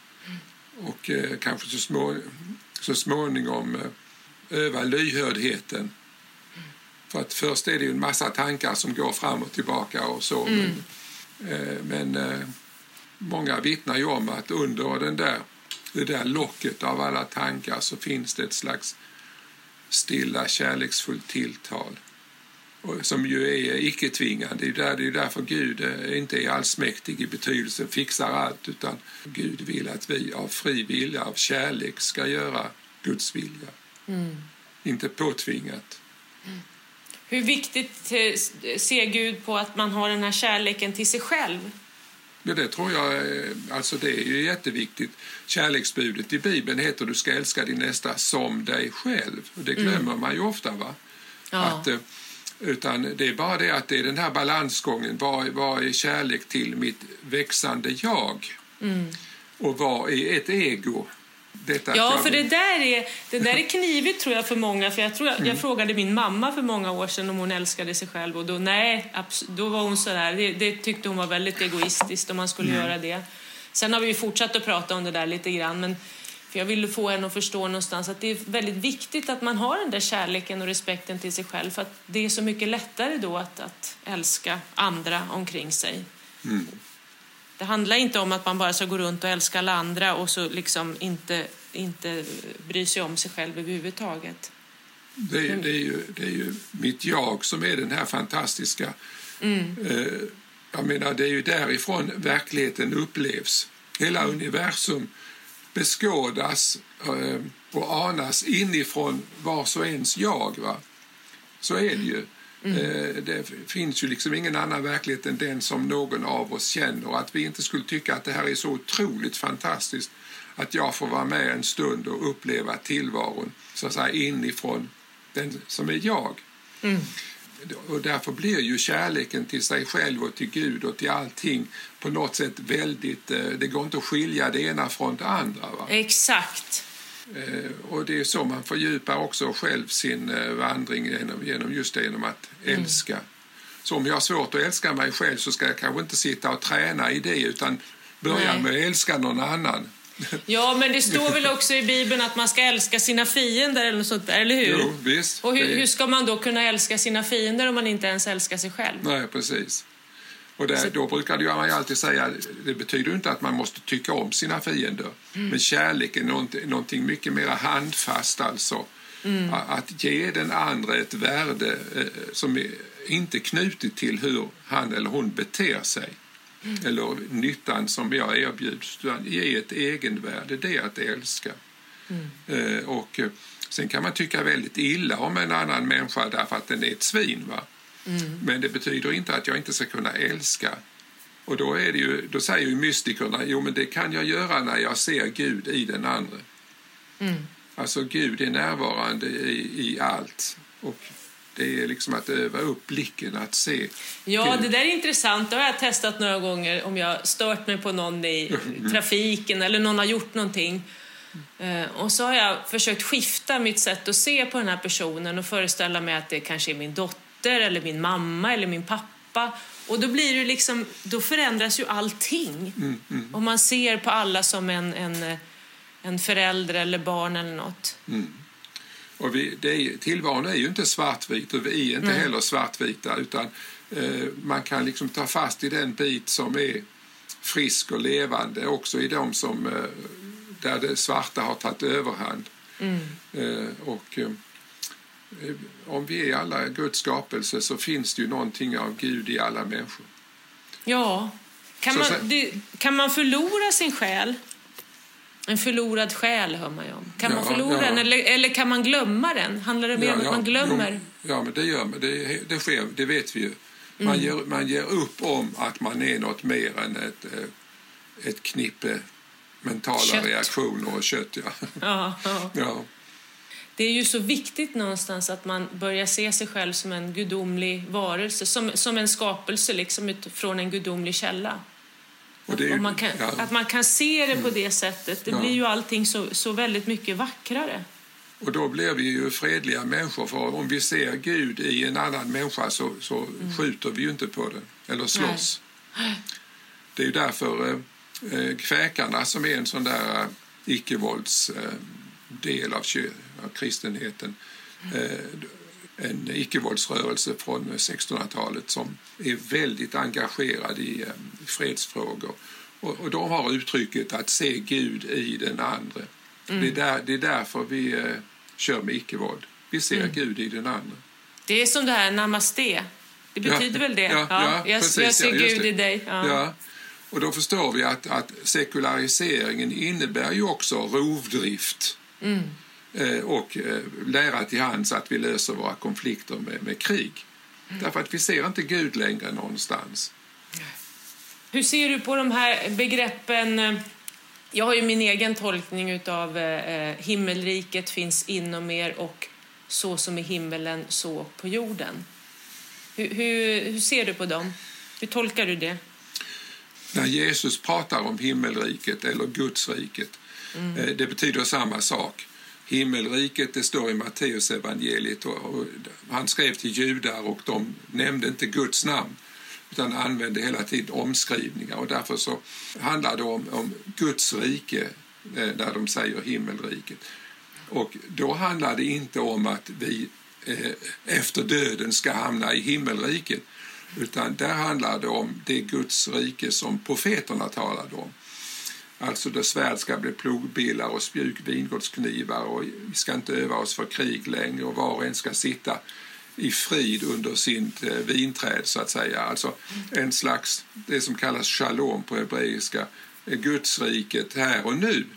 Och eh, kanske så, små, så småningom eh, öva lyhördheten. För att först är det ju en massa tankar som går fram och tillbaka och så. Mm. Men, eh, men eh, många vittnar ju om att under den där, det där locket av alla tankar så finns det ett slags stilla, kärleksfullt tilltal. Och som ju är icke-tvingande. Det är, där, det är därför Gud inte är allsmäktig i betydelsen fixar allt, utan Gud vill att vi av fri vilja, av kärlek ska göra Guds vilja. Mm. Inte påtvingat. Mm. Hur viktigt ser Gud på att man har den här kärleken till sig själv? Ja, det tror jag, alltså det är ju jätteviktigt. Kärleksbudet i Bibeln heter du ska älska din nästa som dig själv. Och det glömmer mm. man ju ofta, va? Ja. Att, utan det är bara det att det är den här balansgången. Vad, vad är kärlek till mitt växande jag? Mm. Och vad är ett ego? Detta ja, för det där, är, det där är knivigt tror jag för många. För jag, tror jag, mm. jag frågade min mamma för många år sedan om hon älskade sig själv. Och då, nej, då var hon så där. Det, det tyckte hon var väldigt egoistiskt om man skulle mm. göra det. Sen har vi ju fortsatt att prata om det där lite grann. Men för jag ville få henne att förstå någonstans att det är väldigt viktigt att man har den där kärleken och respekten till sig själv. För att det är så mycket lättare då att, att älska andra omkring sig. Mm. Det handlar inte om att man bara ska gå runt och älska alla andra och så liksom inte, inte bry sig om sig själv överhuvudtaget. Det är, det är, ju, det är ju mitt jag som är den här fantastiska... Mm. Eh, jag menar, det är ju därifrån verkligheten upplevs. Hela mm. universum beskådas eh, och anas inifrån vars och ens jag, va? Så är det ju. Mm. Det finns ju liksom ingen annan verklighet än den som någon av oss känner. Och att vi inte skulle tycka att det här är så otroligt fantastiskt att jag får vara med en stund och uppleva tillvaron så att säga inifrån den som är jag. Mm. Och därför blir ju kärleken till sig själv och till Gud och till allting på något sätt väldigt, det går inte att skilja det ena från det andra. Va? Exakt. Och det är så man fördjupar också själv sin vandring genom, genom just det, genom att mm. älska. Så om jag har svårt att älska mig själv så ska jag kanske inte sitta och träna i det utan börja Nej. med att älska någon annan. Ja, men det står väl också i Bibeln att man ska älska sina fiender eller något sånt där, eller hur? Jo, visst. Och hur, hur ska man då kunna älska sina fiender om man inte ens älskar sig själv? Nej, precis. Och där, då brukar man ju alltid säga, det betyder inte att man måste tycka om sina fiender. Mm. Men kärlek är någonting, någonting mycket mer handfast alltså. Mm. Att ge den andra ett värde eh, som är inte knutet till hur han eller hon beter sig. Mm. Eller nyttan som jag erbjuds. Ge ett egenvärde, det är att älska. Mm. Eh, och sen kan man tycka väldigt illa om en annan människa därför att den är ett svin, va? Mm. Men det betyder inte att jag inte ska kunna älska. Och då, är det ju, då säger ju mystikerna, jo men det kan jag göra när jag ser Gud i den andra. Mm. Alltså Gud är närvarande i, i allt. Och det är liksom att öva upp blicken, att se. Ja, Gud. Det där är intressant. Det har jag testat några gånger om jag stört mig på någon i mm. trafiken eller någon har gjort någonting. Mm. Och så har jag försökt skifta mitt sätt att se på den här personen och föreställa mig att det kanske är min dotter eller min mamma eller min pappa. Och då blir det liksom, då förändras ju allting. Mm, mm. Om man ser på alla som en, en, en förälder eller barn eller något. Mm. Och vi, det är, tillvaron är ju inte svartvit och vi är inte mm. heller svartvita utan eh, man kan liksom ta fast i den bit som är frisk och levande också i de som eh, där det svarta har tagit överhand. Mm. Eh, och eh, om vi är alla Guds skapelse så finns det ju någonting av Gud i alla människor. Ja, kan, så, man, det, kan man förlora sin själ? En förlorad själ hör man ju om. Kan ja, man förlora ja. den eller, eller kan man glömma den? Handlar det mer ja, om att ja, man glömmer? Jo, ja, men det gör man. Det, det sker, det vet vi ju. Man, mm. ger, man ger upp om att man är något mer än ett, ett knippe mentala kött. reaktioner och kött. Ja. Ja, ja. ja. Det är ju så viktigt någonstans att man börjar se sig själv som en gudomlig varelse. Som, som en skapelse liksom utifrån en gudomlig källa. Och det är, och man kan, ja. Att man kan se det på det sättet. Det ja. blir ju allting så, så väldigt mycket vackrare. Och då blir vi ju fredliga människor. För om vi ser Gud i en annan människa så, så mm. skjuter vi ju inte på den. Eller slåss. Nej. Det är ju därför eh, kväkarna som är en sån där eh, icke-vålds eh, del av, av kristenheten. Mm. Eh, en icke-våldsrörelse från sextonhundratalet som är väldigt engagerad i eh, fredsfrågor. Och, och de har uttrycket att se Gud i den andra. Mm. Det, är där, det är därför vi eh, kör med icke-våld. Vi ser mm. Gud i den andra. Det är som det här namaste. Det betyder ja, väl det? Ja, ja, ja, jag, precis, jag ser ja, Gud i dig. Ja. Ja. Och då förstår vi att, att sekulariseringen innebär ju också rovdrift. Mm. Och lära till hands att vi löser våra konflikter med, med krig. Mm. Därför att vi ser inte Gud längre någonstans. Hur ser du på de här begreppen? Jag har ju min egen tolkning av eh, himmelriket finns inom er och så som i himmelen så på jorden. Hur, hur, hur ser du på dem? Hur tolkar du det? När Jesus pratar om himmelriket eller Gudsriket, mm. eh, det betyder samma sak. Himmelriket, det står i Matteus evangeliet och, och han skrev till judar och de nämnde inte Guds namn utan använde hela tiden omskrivningar och därför så handlar det om, om Guds rike eh, där de säger himmelriket. Och då handlar det inte om att vi eh, efter döden ska hamna i himmelriket utan där handlar det om det Guds rike som profeterna talade om. Alltså där svärd ska bli plogbillar och spjuk vingårdsknivar och vi ska inte öva oss för krig längre och var och en ska sitta i frid under sitt eh, vinträd så att säga. Alltså en slags, det som kallas shalom på hebreiska, Gudsriket här och nu.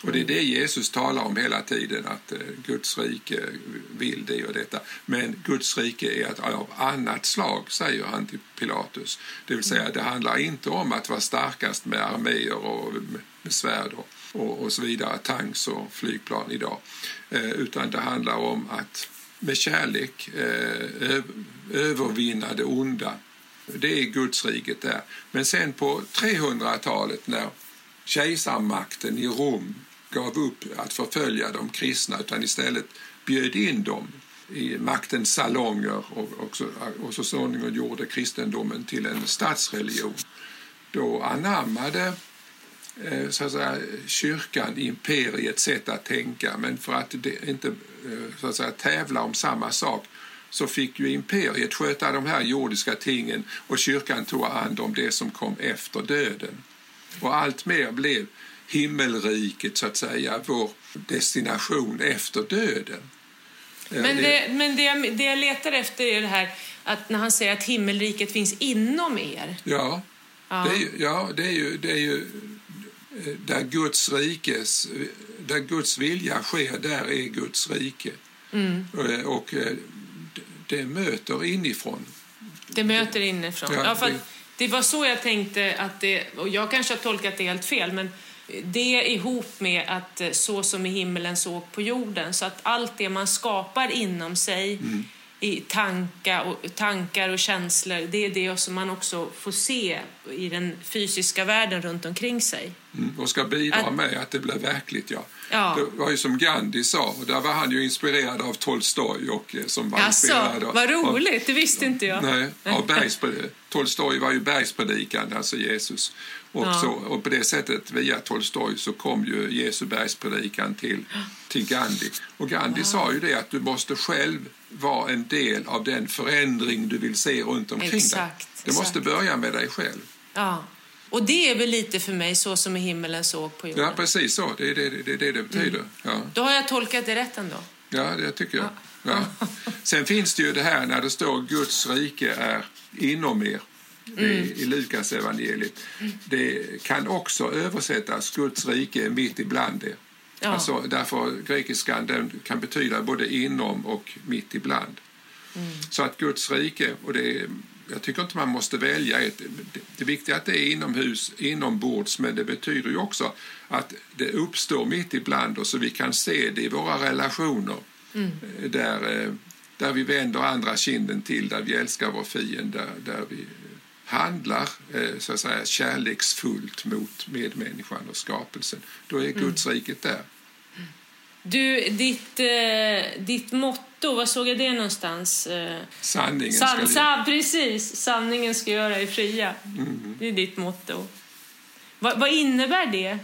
Och det är det Jesus talar om hela tiden, att Guds rike vill det och detta. Men Guds rike är ett av annat slag, säger han till Pilatus. Det vill säga, det handlar inte om att vara starkast med arméer och med svärd och, och så vidare, tanks och flygplan idag. Eh, utan det handlar om att med kärlek eh, övervinna det onda. Det är Guds riket där. Men sen på trehundratalet, när kejsarmakten i Rom gav upp att förfölja de kristna, utan istället bjöd in dem i maktens salonger och, och, så, och så småningom gjorde kristendomen till en statsreligion. Då anammade eh, så att säga, kyrkan imperiets sätt att tänka, men för att det inte eh, så att säga, tävla om samma sak, så fick ju imperiet sköta de här jordiska tingen och kyrkan tog hand om det som kom efter döden. Och allt mer blev himmelriket, så att säga, vår destination efter döden. Men, det, men det, jag, det jag letar efter är det här att när han säger att himmelriket finns inom er. Ja, ja. Det, är, ja det, är ju, det är ju där Guds rikes, där Guds vilja sker, där är Guds rike. Mm. Och, och det möter inifrån. Det möter inifrån. Ja, ja, för det, det var så jag tänkte att det, och jag kanske har tolkat det helt fel, men det ihop med att så som i himmelen såg på jorden, så att allt det man skapar inom sig mm. i tankar och, tankar och känslor, det är det som man också får se i den fysiska världen runt omkring sig. Mm, och ska bidra att, med att det blir verkligt, ja. ja. Det var ju som Gandhi sa, och där var han ju inspirerad av Tolstoj. Och, som var alltså, inspirerad av, vad roligt, det visste inte jag. Nej, av bergspred- Tolstoj var ju bergspredikan, alltså Jesus. Och, ja. så, och på det sättet, via Tolstoj, så kom ju Jesu bergspredikan till, till Gandhi. Och Gandhi ja. sa ju det, att du måste själv vara en del av den förändring du vill se runt omkring exakt, dig. Du måste exakt. börja med dig själv. Ja. Och det är väl lite för mig så som i himmelen såg på jorden. Ja, precis så. Det är det det, det, det betyder. Mm. Ja. Då har jag tolkat det rätt ändå. Ja, det tycker jag. Ja. Ja. Sen finns det ju det här när det står Guds rike är inom er. Det är mm. i Lukas evangeliet. Mm. Det kan också översättas Guds rike är mitt ibland er. Ja. Alltså, därför grekiskan den kan betyda både inom och mitt ibland. Mm. Så att Guds rike, och det är, jag tycker inte man måste välja ett, det, det viktiga är att det är inomhus, inombords, men det betyder ju också att det uppstår mitt ibland och så vi kan se det i våra relationer. Mm. Där, där vi vänder andra kinden till, där vi älskar vår fiende, där, där vi handlar så att säga kärleksfullt mot medmänniskan och skapelsen. Då är Guds mm. riket där. Du, ditt, eh, ditt motto, vad såg jag det någonstans? Sanningen San, ska sa, precis, sanningen ska göra er fria. Mm. Det är ditt motto. Va, vad innebär det?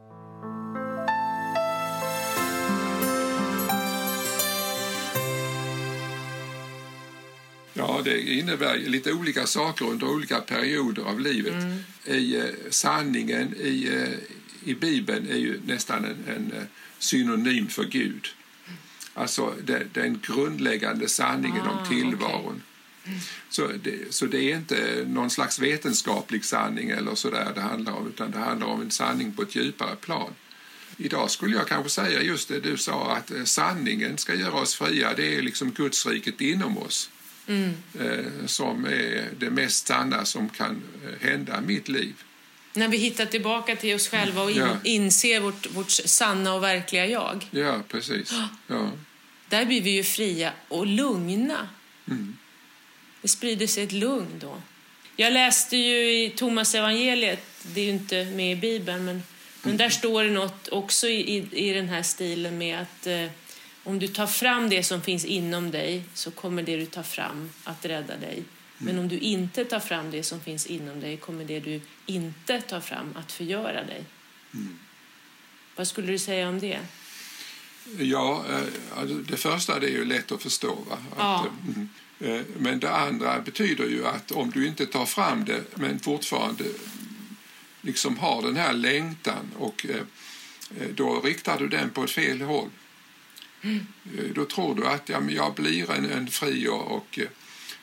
Ja, det innebär lite olika saker under olika perioder av livet. Mm. I eh, sanningen i, eh, i Bibeln är ju nästan en, en synonym för Gud. Alltså det, den grundläggande sanningen ah, om tillvaron. Okay. Mm. Så, det, så det är inte någon slags vetenskaplig sanning eller sådär det handlar om, utan det handlar om en sanning på ett djupare plan. Idag skulle jag kanske säga just det du sa, att sanningen ska göra oss fria. Det är liksom Guds riket inom oss. Mm. Eh, som är det mest sanna som kan hända i mitt liv. När vi hittar tillbaka till oss själva och in, ja. inser vårt, vårt sanna och verkliga jag. Ja, precis. Ja. Där blir vi ju fria och lugna. Mm. Det sprider sig ett lugn då. Jag läste ju i Thomas evangeliet, det är ju inte med i Bibeln, men, mm. men där står det något också i, i, i den här stilen med att eh, om du tar fram det som finns inom dig så kommer det du tar fram att rädda dig. Mm. Men om du inte tar fram det som finns inom dig kommer det du inte tar fram att förgöra dig. Mm. Vad skulle du säga om det? Ja, det första det är ju lätt att förstå. Va? Att, ja. mm, men det andra betyder ju att om du inte tar fram det men fortfarande liksom har den här längtan och då riktar du den på ett fel håll. Mm. Då tror du att ja, men jag blir en, en fri och, och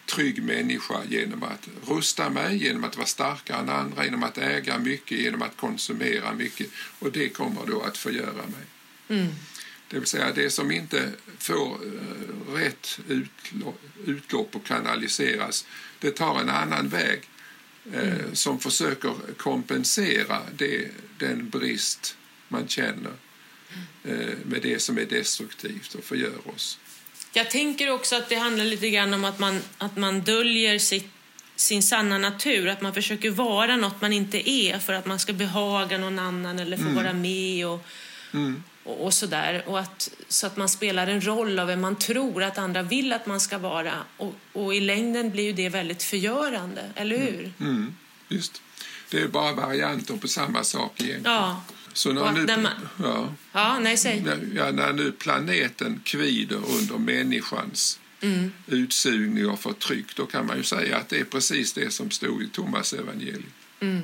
trygg människa genom att rusta mig, genom att vara starkare än andra, genom att äga mycket, genom att konsumera mycket. Och det kommer då att förgöra mig. Mm. Det vill säga det som inte får uh, rätt utlopp, utlopp och kanaliseras, det tar en annan väg uh, mm. som försöker kompensera det, den brist man känner uh, med det som är destruktivt och förgör oss. Jag tänker också att det handlar lite grann om att man, att man döljer sitt, sin sanna natur. Att man försöker vara något man inte är för att man ska behaga någon annan eller få mm. vara med och, mm. och, och sådär. Och att, så att man spelar en roll av vem man tror att andra vill att man ska vara. Och, och i längden blir ju det väldigt förgörande, eller hur? Mm. Mm. Just. Det är bara varianter på samma sak egentligen. Ja. Så när, nu, när man... ja, ja, nej, säg. När, ja, när nu planeten kvider under människans mm. utsugning och förtryck, då kan man ju säga att det är precis det som stod i Thomas evangeliet. Mm.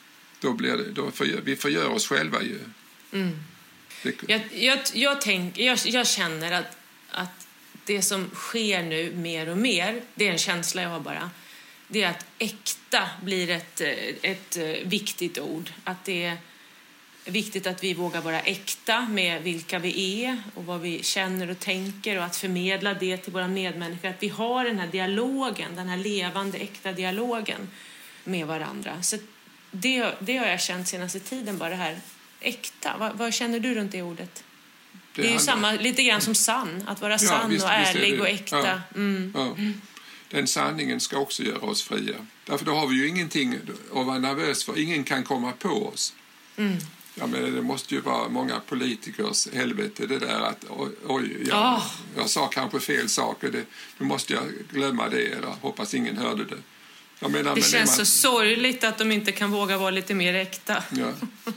Då blir det, då förgör, vi förgör oss själva ju. Mm. Det, jag, jag, jag, tänk, jag, jag känner att, att det som sker nu mer och mer, det är en känsla jag har bara, det är att äkta blir ett, ett, ett viktigt ord. Att det är viktigt att vi vågar vara äkta med vilka vi är och vad vi känner och tänker, och att förmedla det till våra medmänniskor. Att vi har den här dialogen, den här levande, äkta dialogen med varandra. Så det, det har jag känt senaste tiden, bara det här äkta. Vad, vad känner du runt det ordet? Det, det är ju samma, lite grann som sann. Att vara sann, ja, visst, och ärlig och äkta. Ja, mm. ja. Den sanningen ska också göra oss fria. Därför då har vi ju ingenting att vara nervös för. Ingen kan komma på oss. Mm. Ja, men det måste ju vara många politikers helvete det där att oj, oj jag, oh. jag sa kanske fel saker, det, nu måste jag glömma det, eller hoppas ingen hörde det. Jag menar, det men känns man, så sorgligt att de inte kan våga vara lite mer äkta. Ja.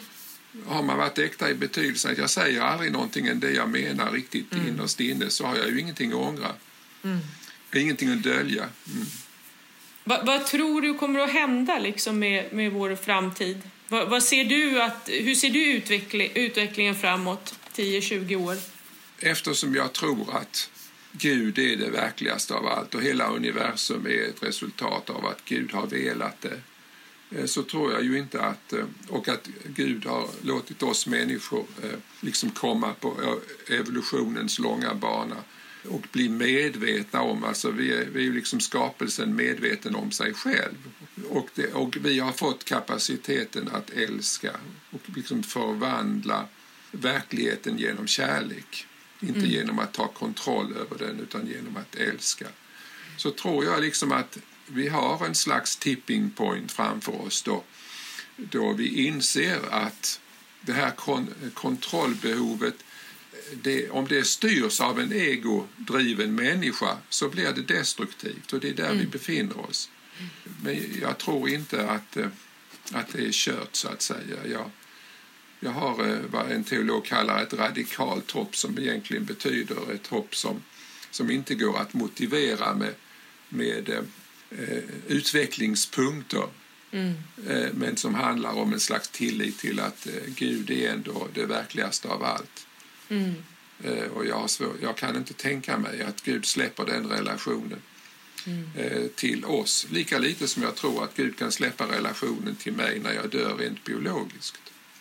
Har man varit äkta i betydelsen att jag säger aldrig någonting än det jag menar riktigt mm. innerst inne, så har jag ju ingenting att ångra. Mm. Ingenting att dölja. Mm. Va, vad tror du kommer att hända liksom med, med vår framtid? Va, vad ser du att, hur ser du utveckling, utvecklingen framåt tio till tjugo år? Eftersom jag tror att Gud är det verkligaste av allt och hela universum är ett resultat av att Gud har velat det, så tror jag ju inte att, och att Gud har låtit oss människor liksom komma på evolutionens långa bana och bli medvetna om, alltså vi är, vi är ju liksom skapelsen medveten om sig själv, och, det, och vi har fått kapaciteten att älska och liksom förvandla verkligheten genom kärlek, inte mm. genom att ta kontroll över den utan genom att älska. Så tror jag liksom att vi har en slags tipping point framför oss då, då vi inser att det här kon- kontrollbehovet, det, om det styrs av en egodriven människa, så blir det destruktivt, och det är där mm. vi befinner oss. Men jag tror inte att, att det är kört, så att säga. Jag, jag har vad en teolog kallar ett radikalt hopp, som egentligen betyder ett hopp som, som inte går att motivera med, med eh, utvecklingspunkter. Mm. Eh, men som handlar om en slags tillit till att eh, Gud är ändå det verkligaste av allt. Mm. Eh, och jag, svår, jag kan inte tänka mig att Gud släpper den relationen mm. eh, till oss. Lika lite som jag tror att Gud kan släppa relationen till mig när jag dör rent biologiskt.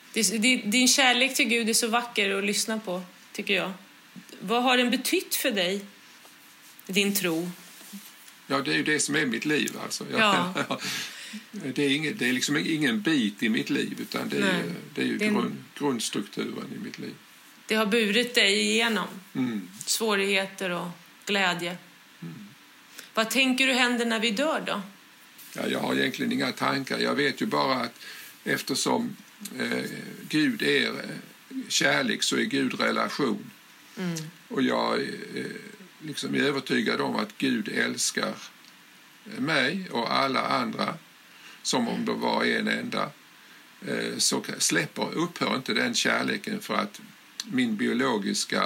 Din kärlek till Gud är så vacker att lyssna på, tycker jag. Vad har den betytt för dig, din tro? Ja, det är ju det som är mitt liv. Alltså. Ja. Det är, ingen, det är liksom ingen bit i mitt liv, utan det är, det är ju det är en... grund, grundstrukturen i mitt liv. Det har burit dig igenom mm. svårigheter och glädje. Mm. Vad tänker du händer när vi dör då? Ja, jag har egentligen inga tankar. Jag vet ju bara att eftersom eh, Gud är eh, kärlek, så är Gud relation. Mm. Och jag eh, liksom är övertygad om att Gud älskar mig och alla andra som om de var en enda. Eh, så släpper, upphör inte den kärleken för att min biologiska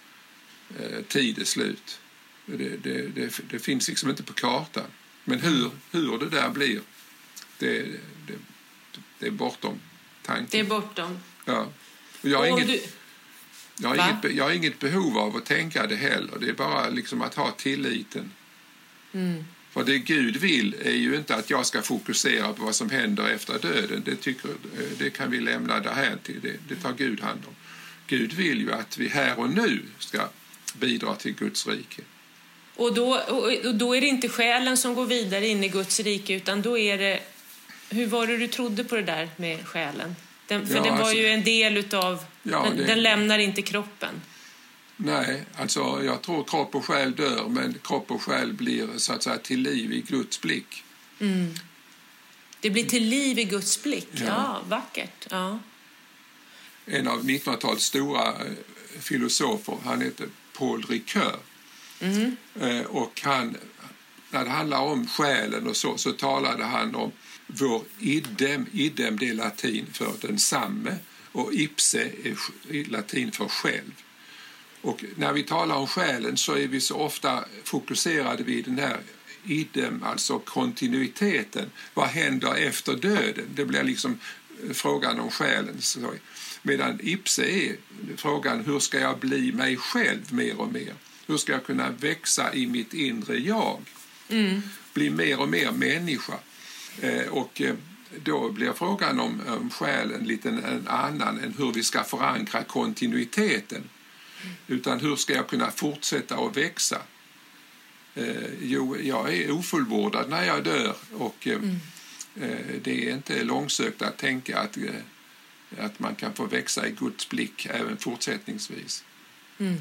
eh, tid är slut. Det, det, det, det finns liksom inte på kartan. Men hur, hur det där blir, det, det, det är bortom tanken. Det är bortom. Ja. Och jag, har och inget, du... jag, har inget, jag har inget behov av att tänka det heller. Det är bara liksom att ha tilliten. Mm. För det Gud vill är ju inte att jag ska fokusera på vad som händer efter döden. Det, tycker, det kan vi lämna det här till. Det, det tar Gud hand om. Gud vill ju att vi här och nu ska bidra till Guds rike. Och då, och då är det inte själen som går vidare in i Guds rike, utan då är det... Hur var det du trodde på det där med själen? Den, för ja, den var alltså, ju en del utav... Ja, den, det, den lämnar inte kroppen. Nej, alltså jag tror kropp och själ dör, men kropp och själ blir så att säga till liv i Guds blick. Mm. Det blir till liv i Guds blick, ja, ja vackert. Ja. En av nittonhundratalets stora filosofer, han heter Paul Ricoeur. Mm. Och han, när det handlar om själen och så, så talade han om vår idem, idem det är latin för densamme, och ipse är latin för själv. Och när vi talar om själen så är vi så ofta fokuserade vid den här idem, alltså kontinuiteten. Vad händer efter döden? Det blir liksom frågan om själen. Medan ipse är frågan, hur ska jag bli mig själv mer och mer? Hur ska jag kunna växa i mitt inre jag? Mm. Bli mer och mer människa. Eh, och eh, då blir frågan om, om själen lite en annan än hur vi ska förankra kontinuiteten. Utan hur ska jag kunna fortsätta att växa? Eh, jo, jag är ofullbordad när jag dör, och eh, mm. eh, det är inte långsökt att tänka att, eh, att man kan få växa i Guds blick även fortsättningsvis. Mm.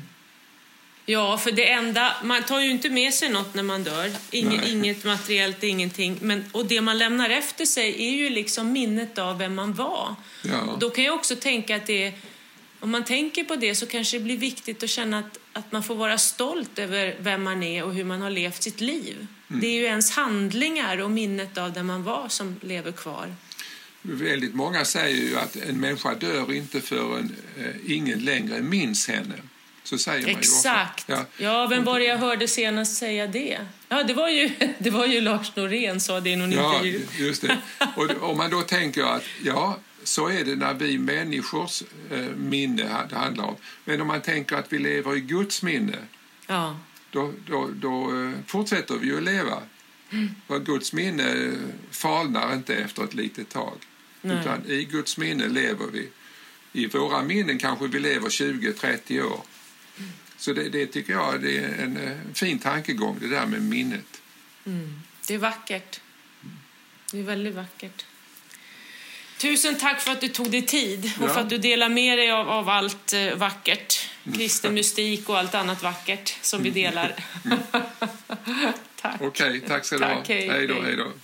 Ja, för det enda, man tar ju inte med sig något när man dör. Inge, inget materiellt, ingenting. Men, och det man lämnar efter sig är ju liksom minnet av vem man var. Ja. Då kan jag också tänka att det, om man tänker på det, så kanske det blir viktigt att känna att, att man får vara stolt över vem man är och hur man har levt sitt liv. Mm. Det är ju ens handlingar och minnet av den man var som lever kvar. Väldigt många säger ju att en människa dör inte förrän eh, ingen längre minns henne. Så säger man Exakt. Ju ja. ja, vem var det jag hörde senast säga det? Ja, det var ju, det var ju Lars Norén sa det i någon ja, intervju. Just det. Och om man då tänker att ja, så är det när vi människors eh, minne det handlar om. Men om man tänker att vi lever i Guds minne, ja. då, då, då eh, fortsätter vi ju att leva. Mm. För Guds minne falnar inte efter ett litet tag. Nej. Utan i Guds minne lever vi. I våra minnen kanske vi lever tjugo till trettio år. Mm. Så det, det tycker jag det är en, en fin tankegång, det där med minnet. Mm. Det är vackert. Det är väldigt vackert. Tusen tack för att du tog dig tid och ja. för att du delar med dig av, av allt eh, vackert. Kristen mystik och allt annat vackert som vi delar. Mm. Tack. Okej, okay, tack ska du ha. Hej, hej då, hej då.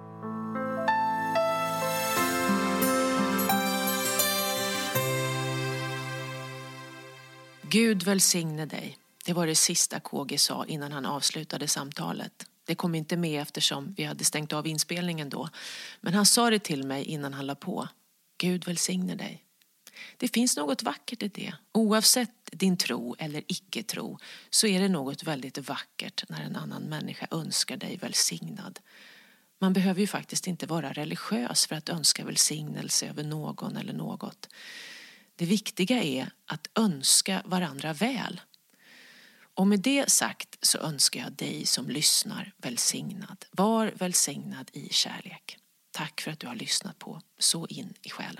Gud välsigne dig. Det var det sista K G sa innan han avslutade samtalet. Det kom inte med eftersom vi hade stängt av inspelningen då. Men han sa det till mig innan han la på. Gud välsigne dig. Det finns något vackert i det. Oavsett din tro eller icke-tro så är det något väldigt vackert när en annan människa önskar dig välsignad. Man behöver ju faktiskt inte vara religiös för att önska välsignelse över någon eller något. Det viktiga är att önska varandra väl. Och med det sagt så önskar jag dig som lyssnar välsignad. Var välsignad i kärlek. Tack för att du har lyssnat på Så in i själen.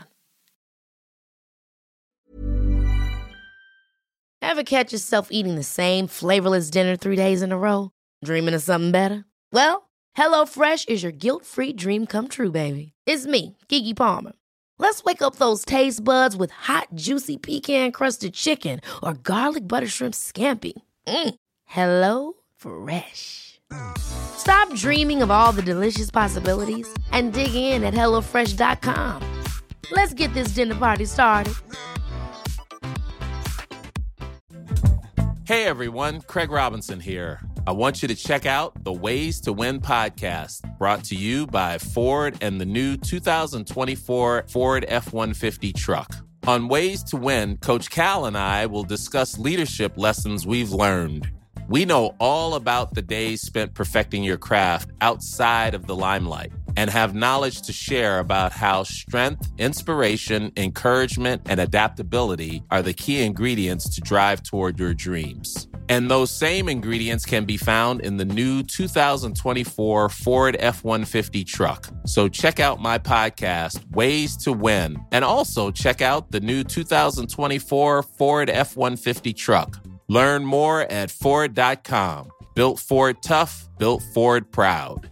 Ever catch yourself eating the same flavorless dinner three days in a row? Dreaming of something better? Well, HelloFresh is your guilt-free dream come true, baby. It's me, Keke Palmer. Let's wake up those taste buds with hot, juicy pecan-crusted chicken or garlic butter shrimp scampi. Mm. Hello Fresh. Stop dreaming of all the delicious possibilities and dig in at hello fresh dot com. Let's get this dinner party started. Hey everyone, Craig Robinson here. I want you to check out the Ways to Win podcast, brought to you by Ford and the new two thousand twenty-four Ford F one fifty truck. On Ways to Win, Coach Cal and I will discuss leadership lessons we've learned. We know all about the days spent perfecting your craft outside of the limelight and have knowledge to share about how strength, inspiration, encouragement, and adaptability are the key ingredients to drive toward your dreams. And those same ingredients can be found in the new two thousand twenty-four Ford F one fifty truck. So check out my podcast, Ways to Win, and also check out the new two thousand twenty-four Ford F one fifty truck. Learn more at Ford dot com. Built Ford tough, built Ford proud.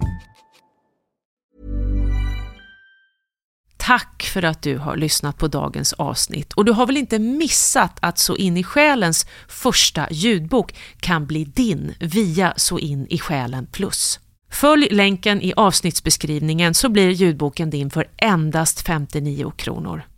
Tack för att du har lyssnat på dagens avsnitt. Och du har väl inte missat att Så in i själens första ljudbok kan bli din via Så in i själen plus. Följ länken i avsnittsbeskrivningen så blir ljudboken din för endast femtionio kronor.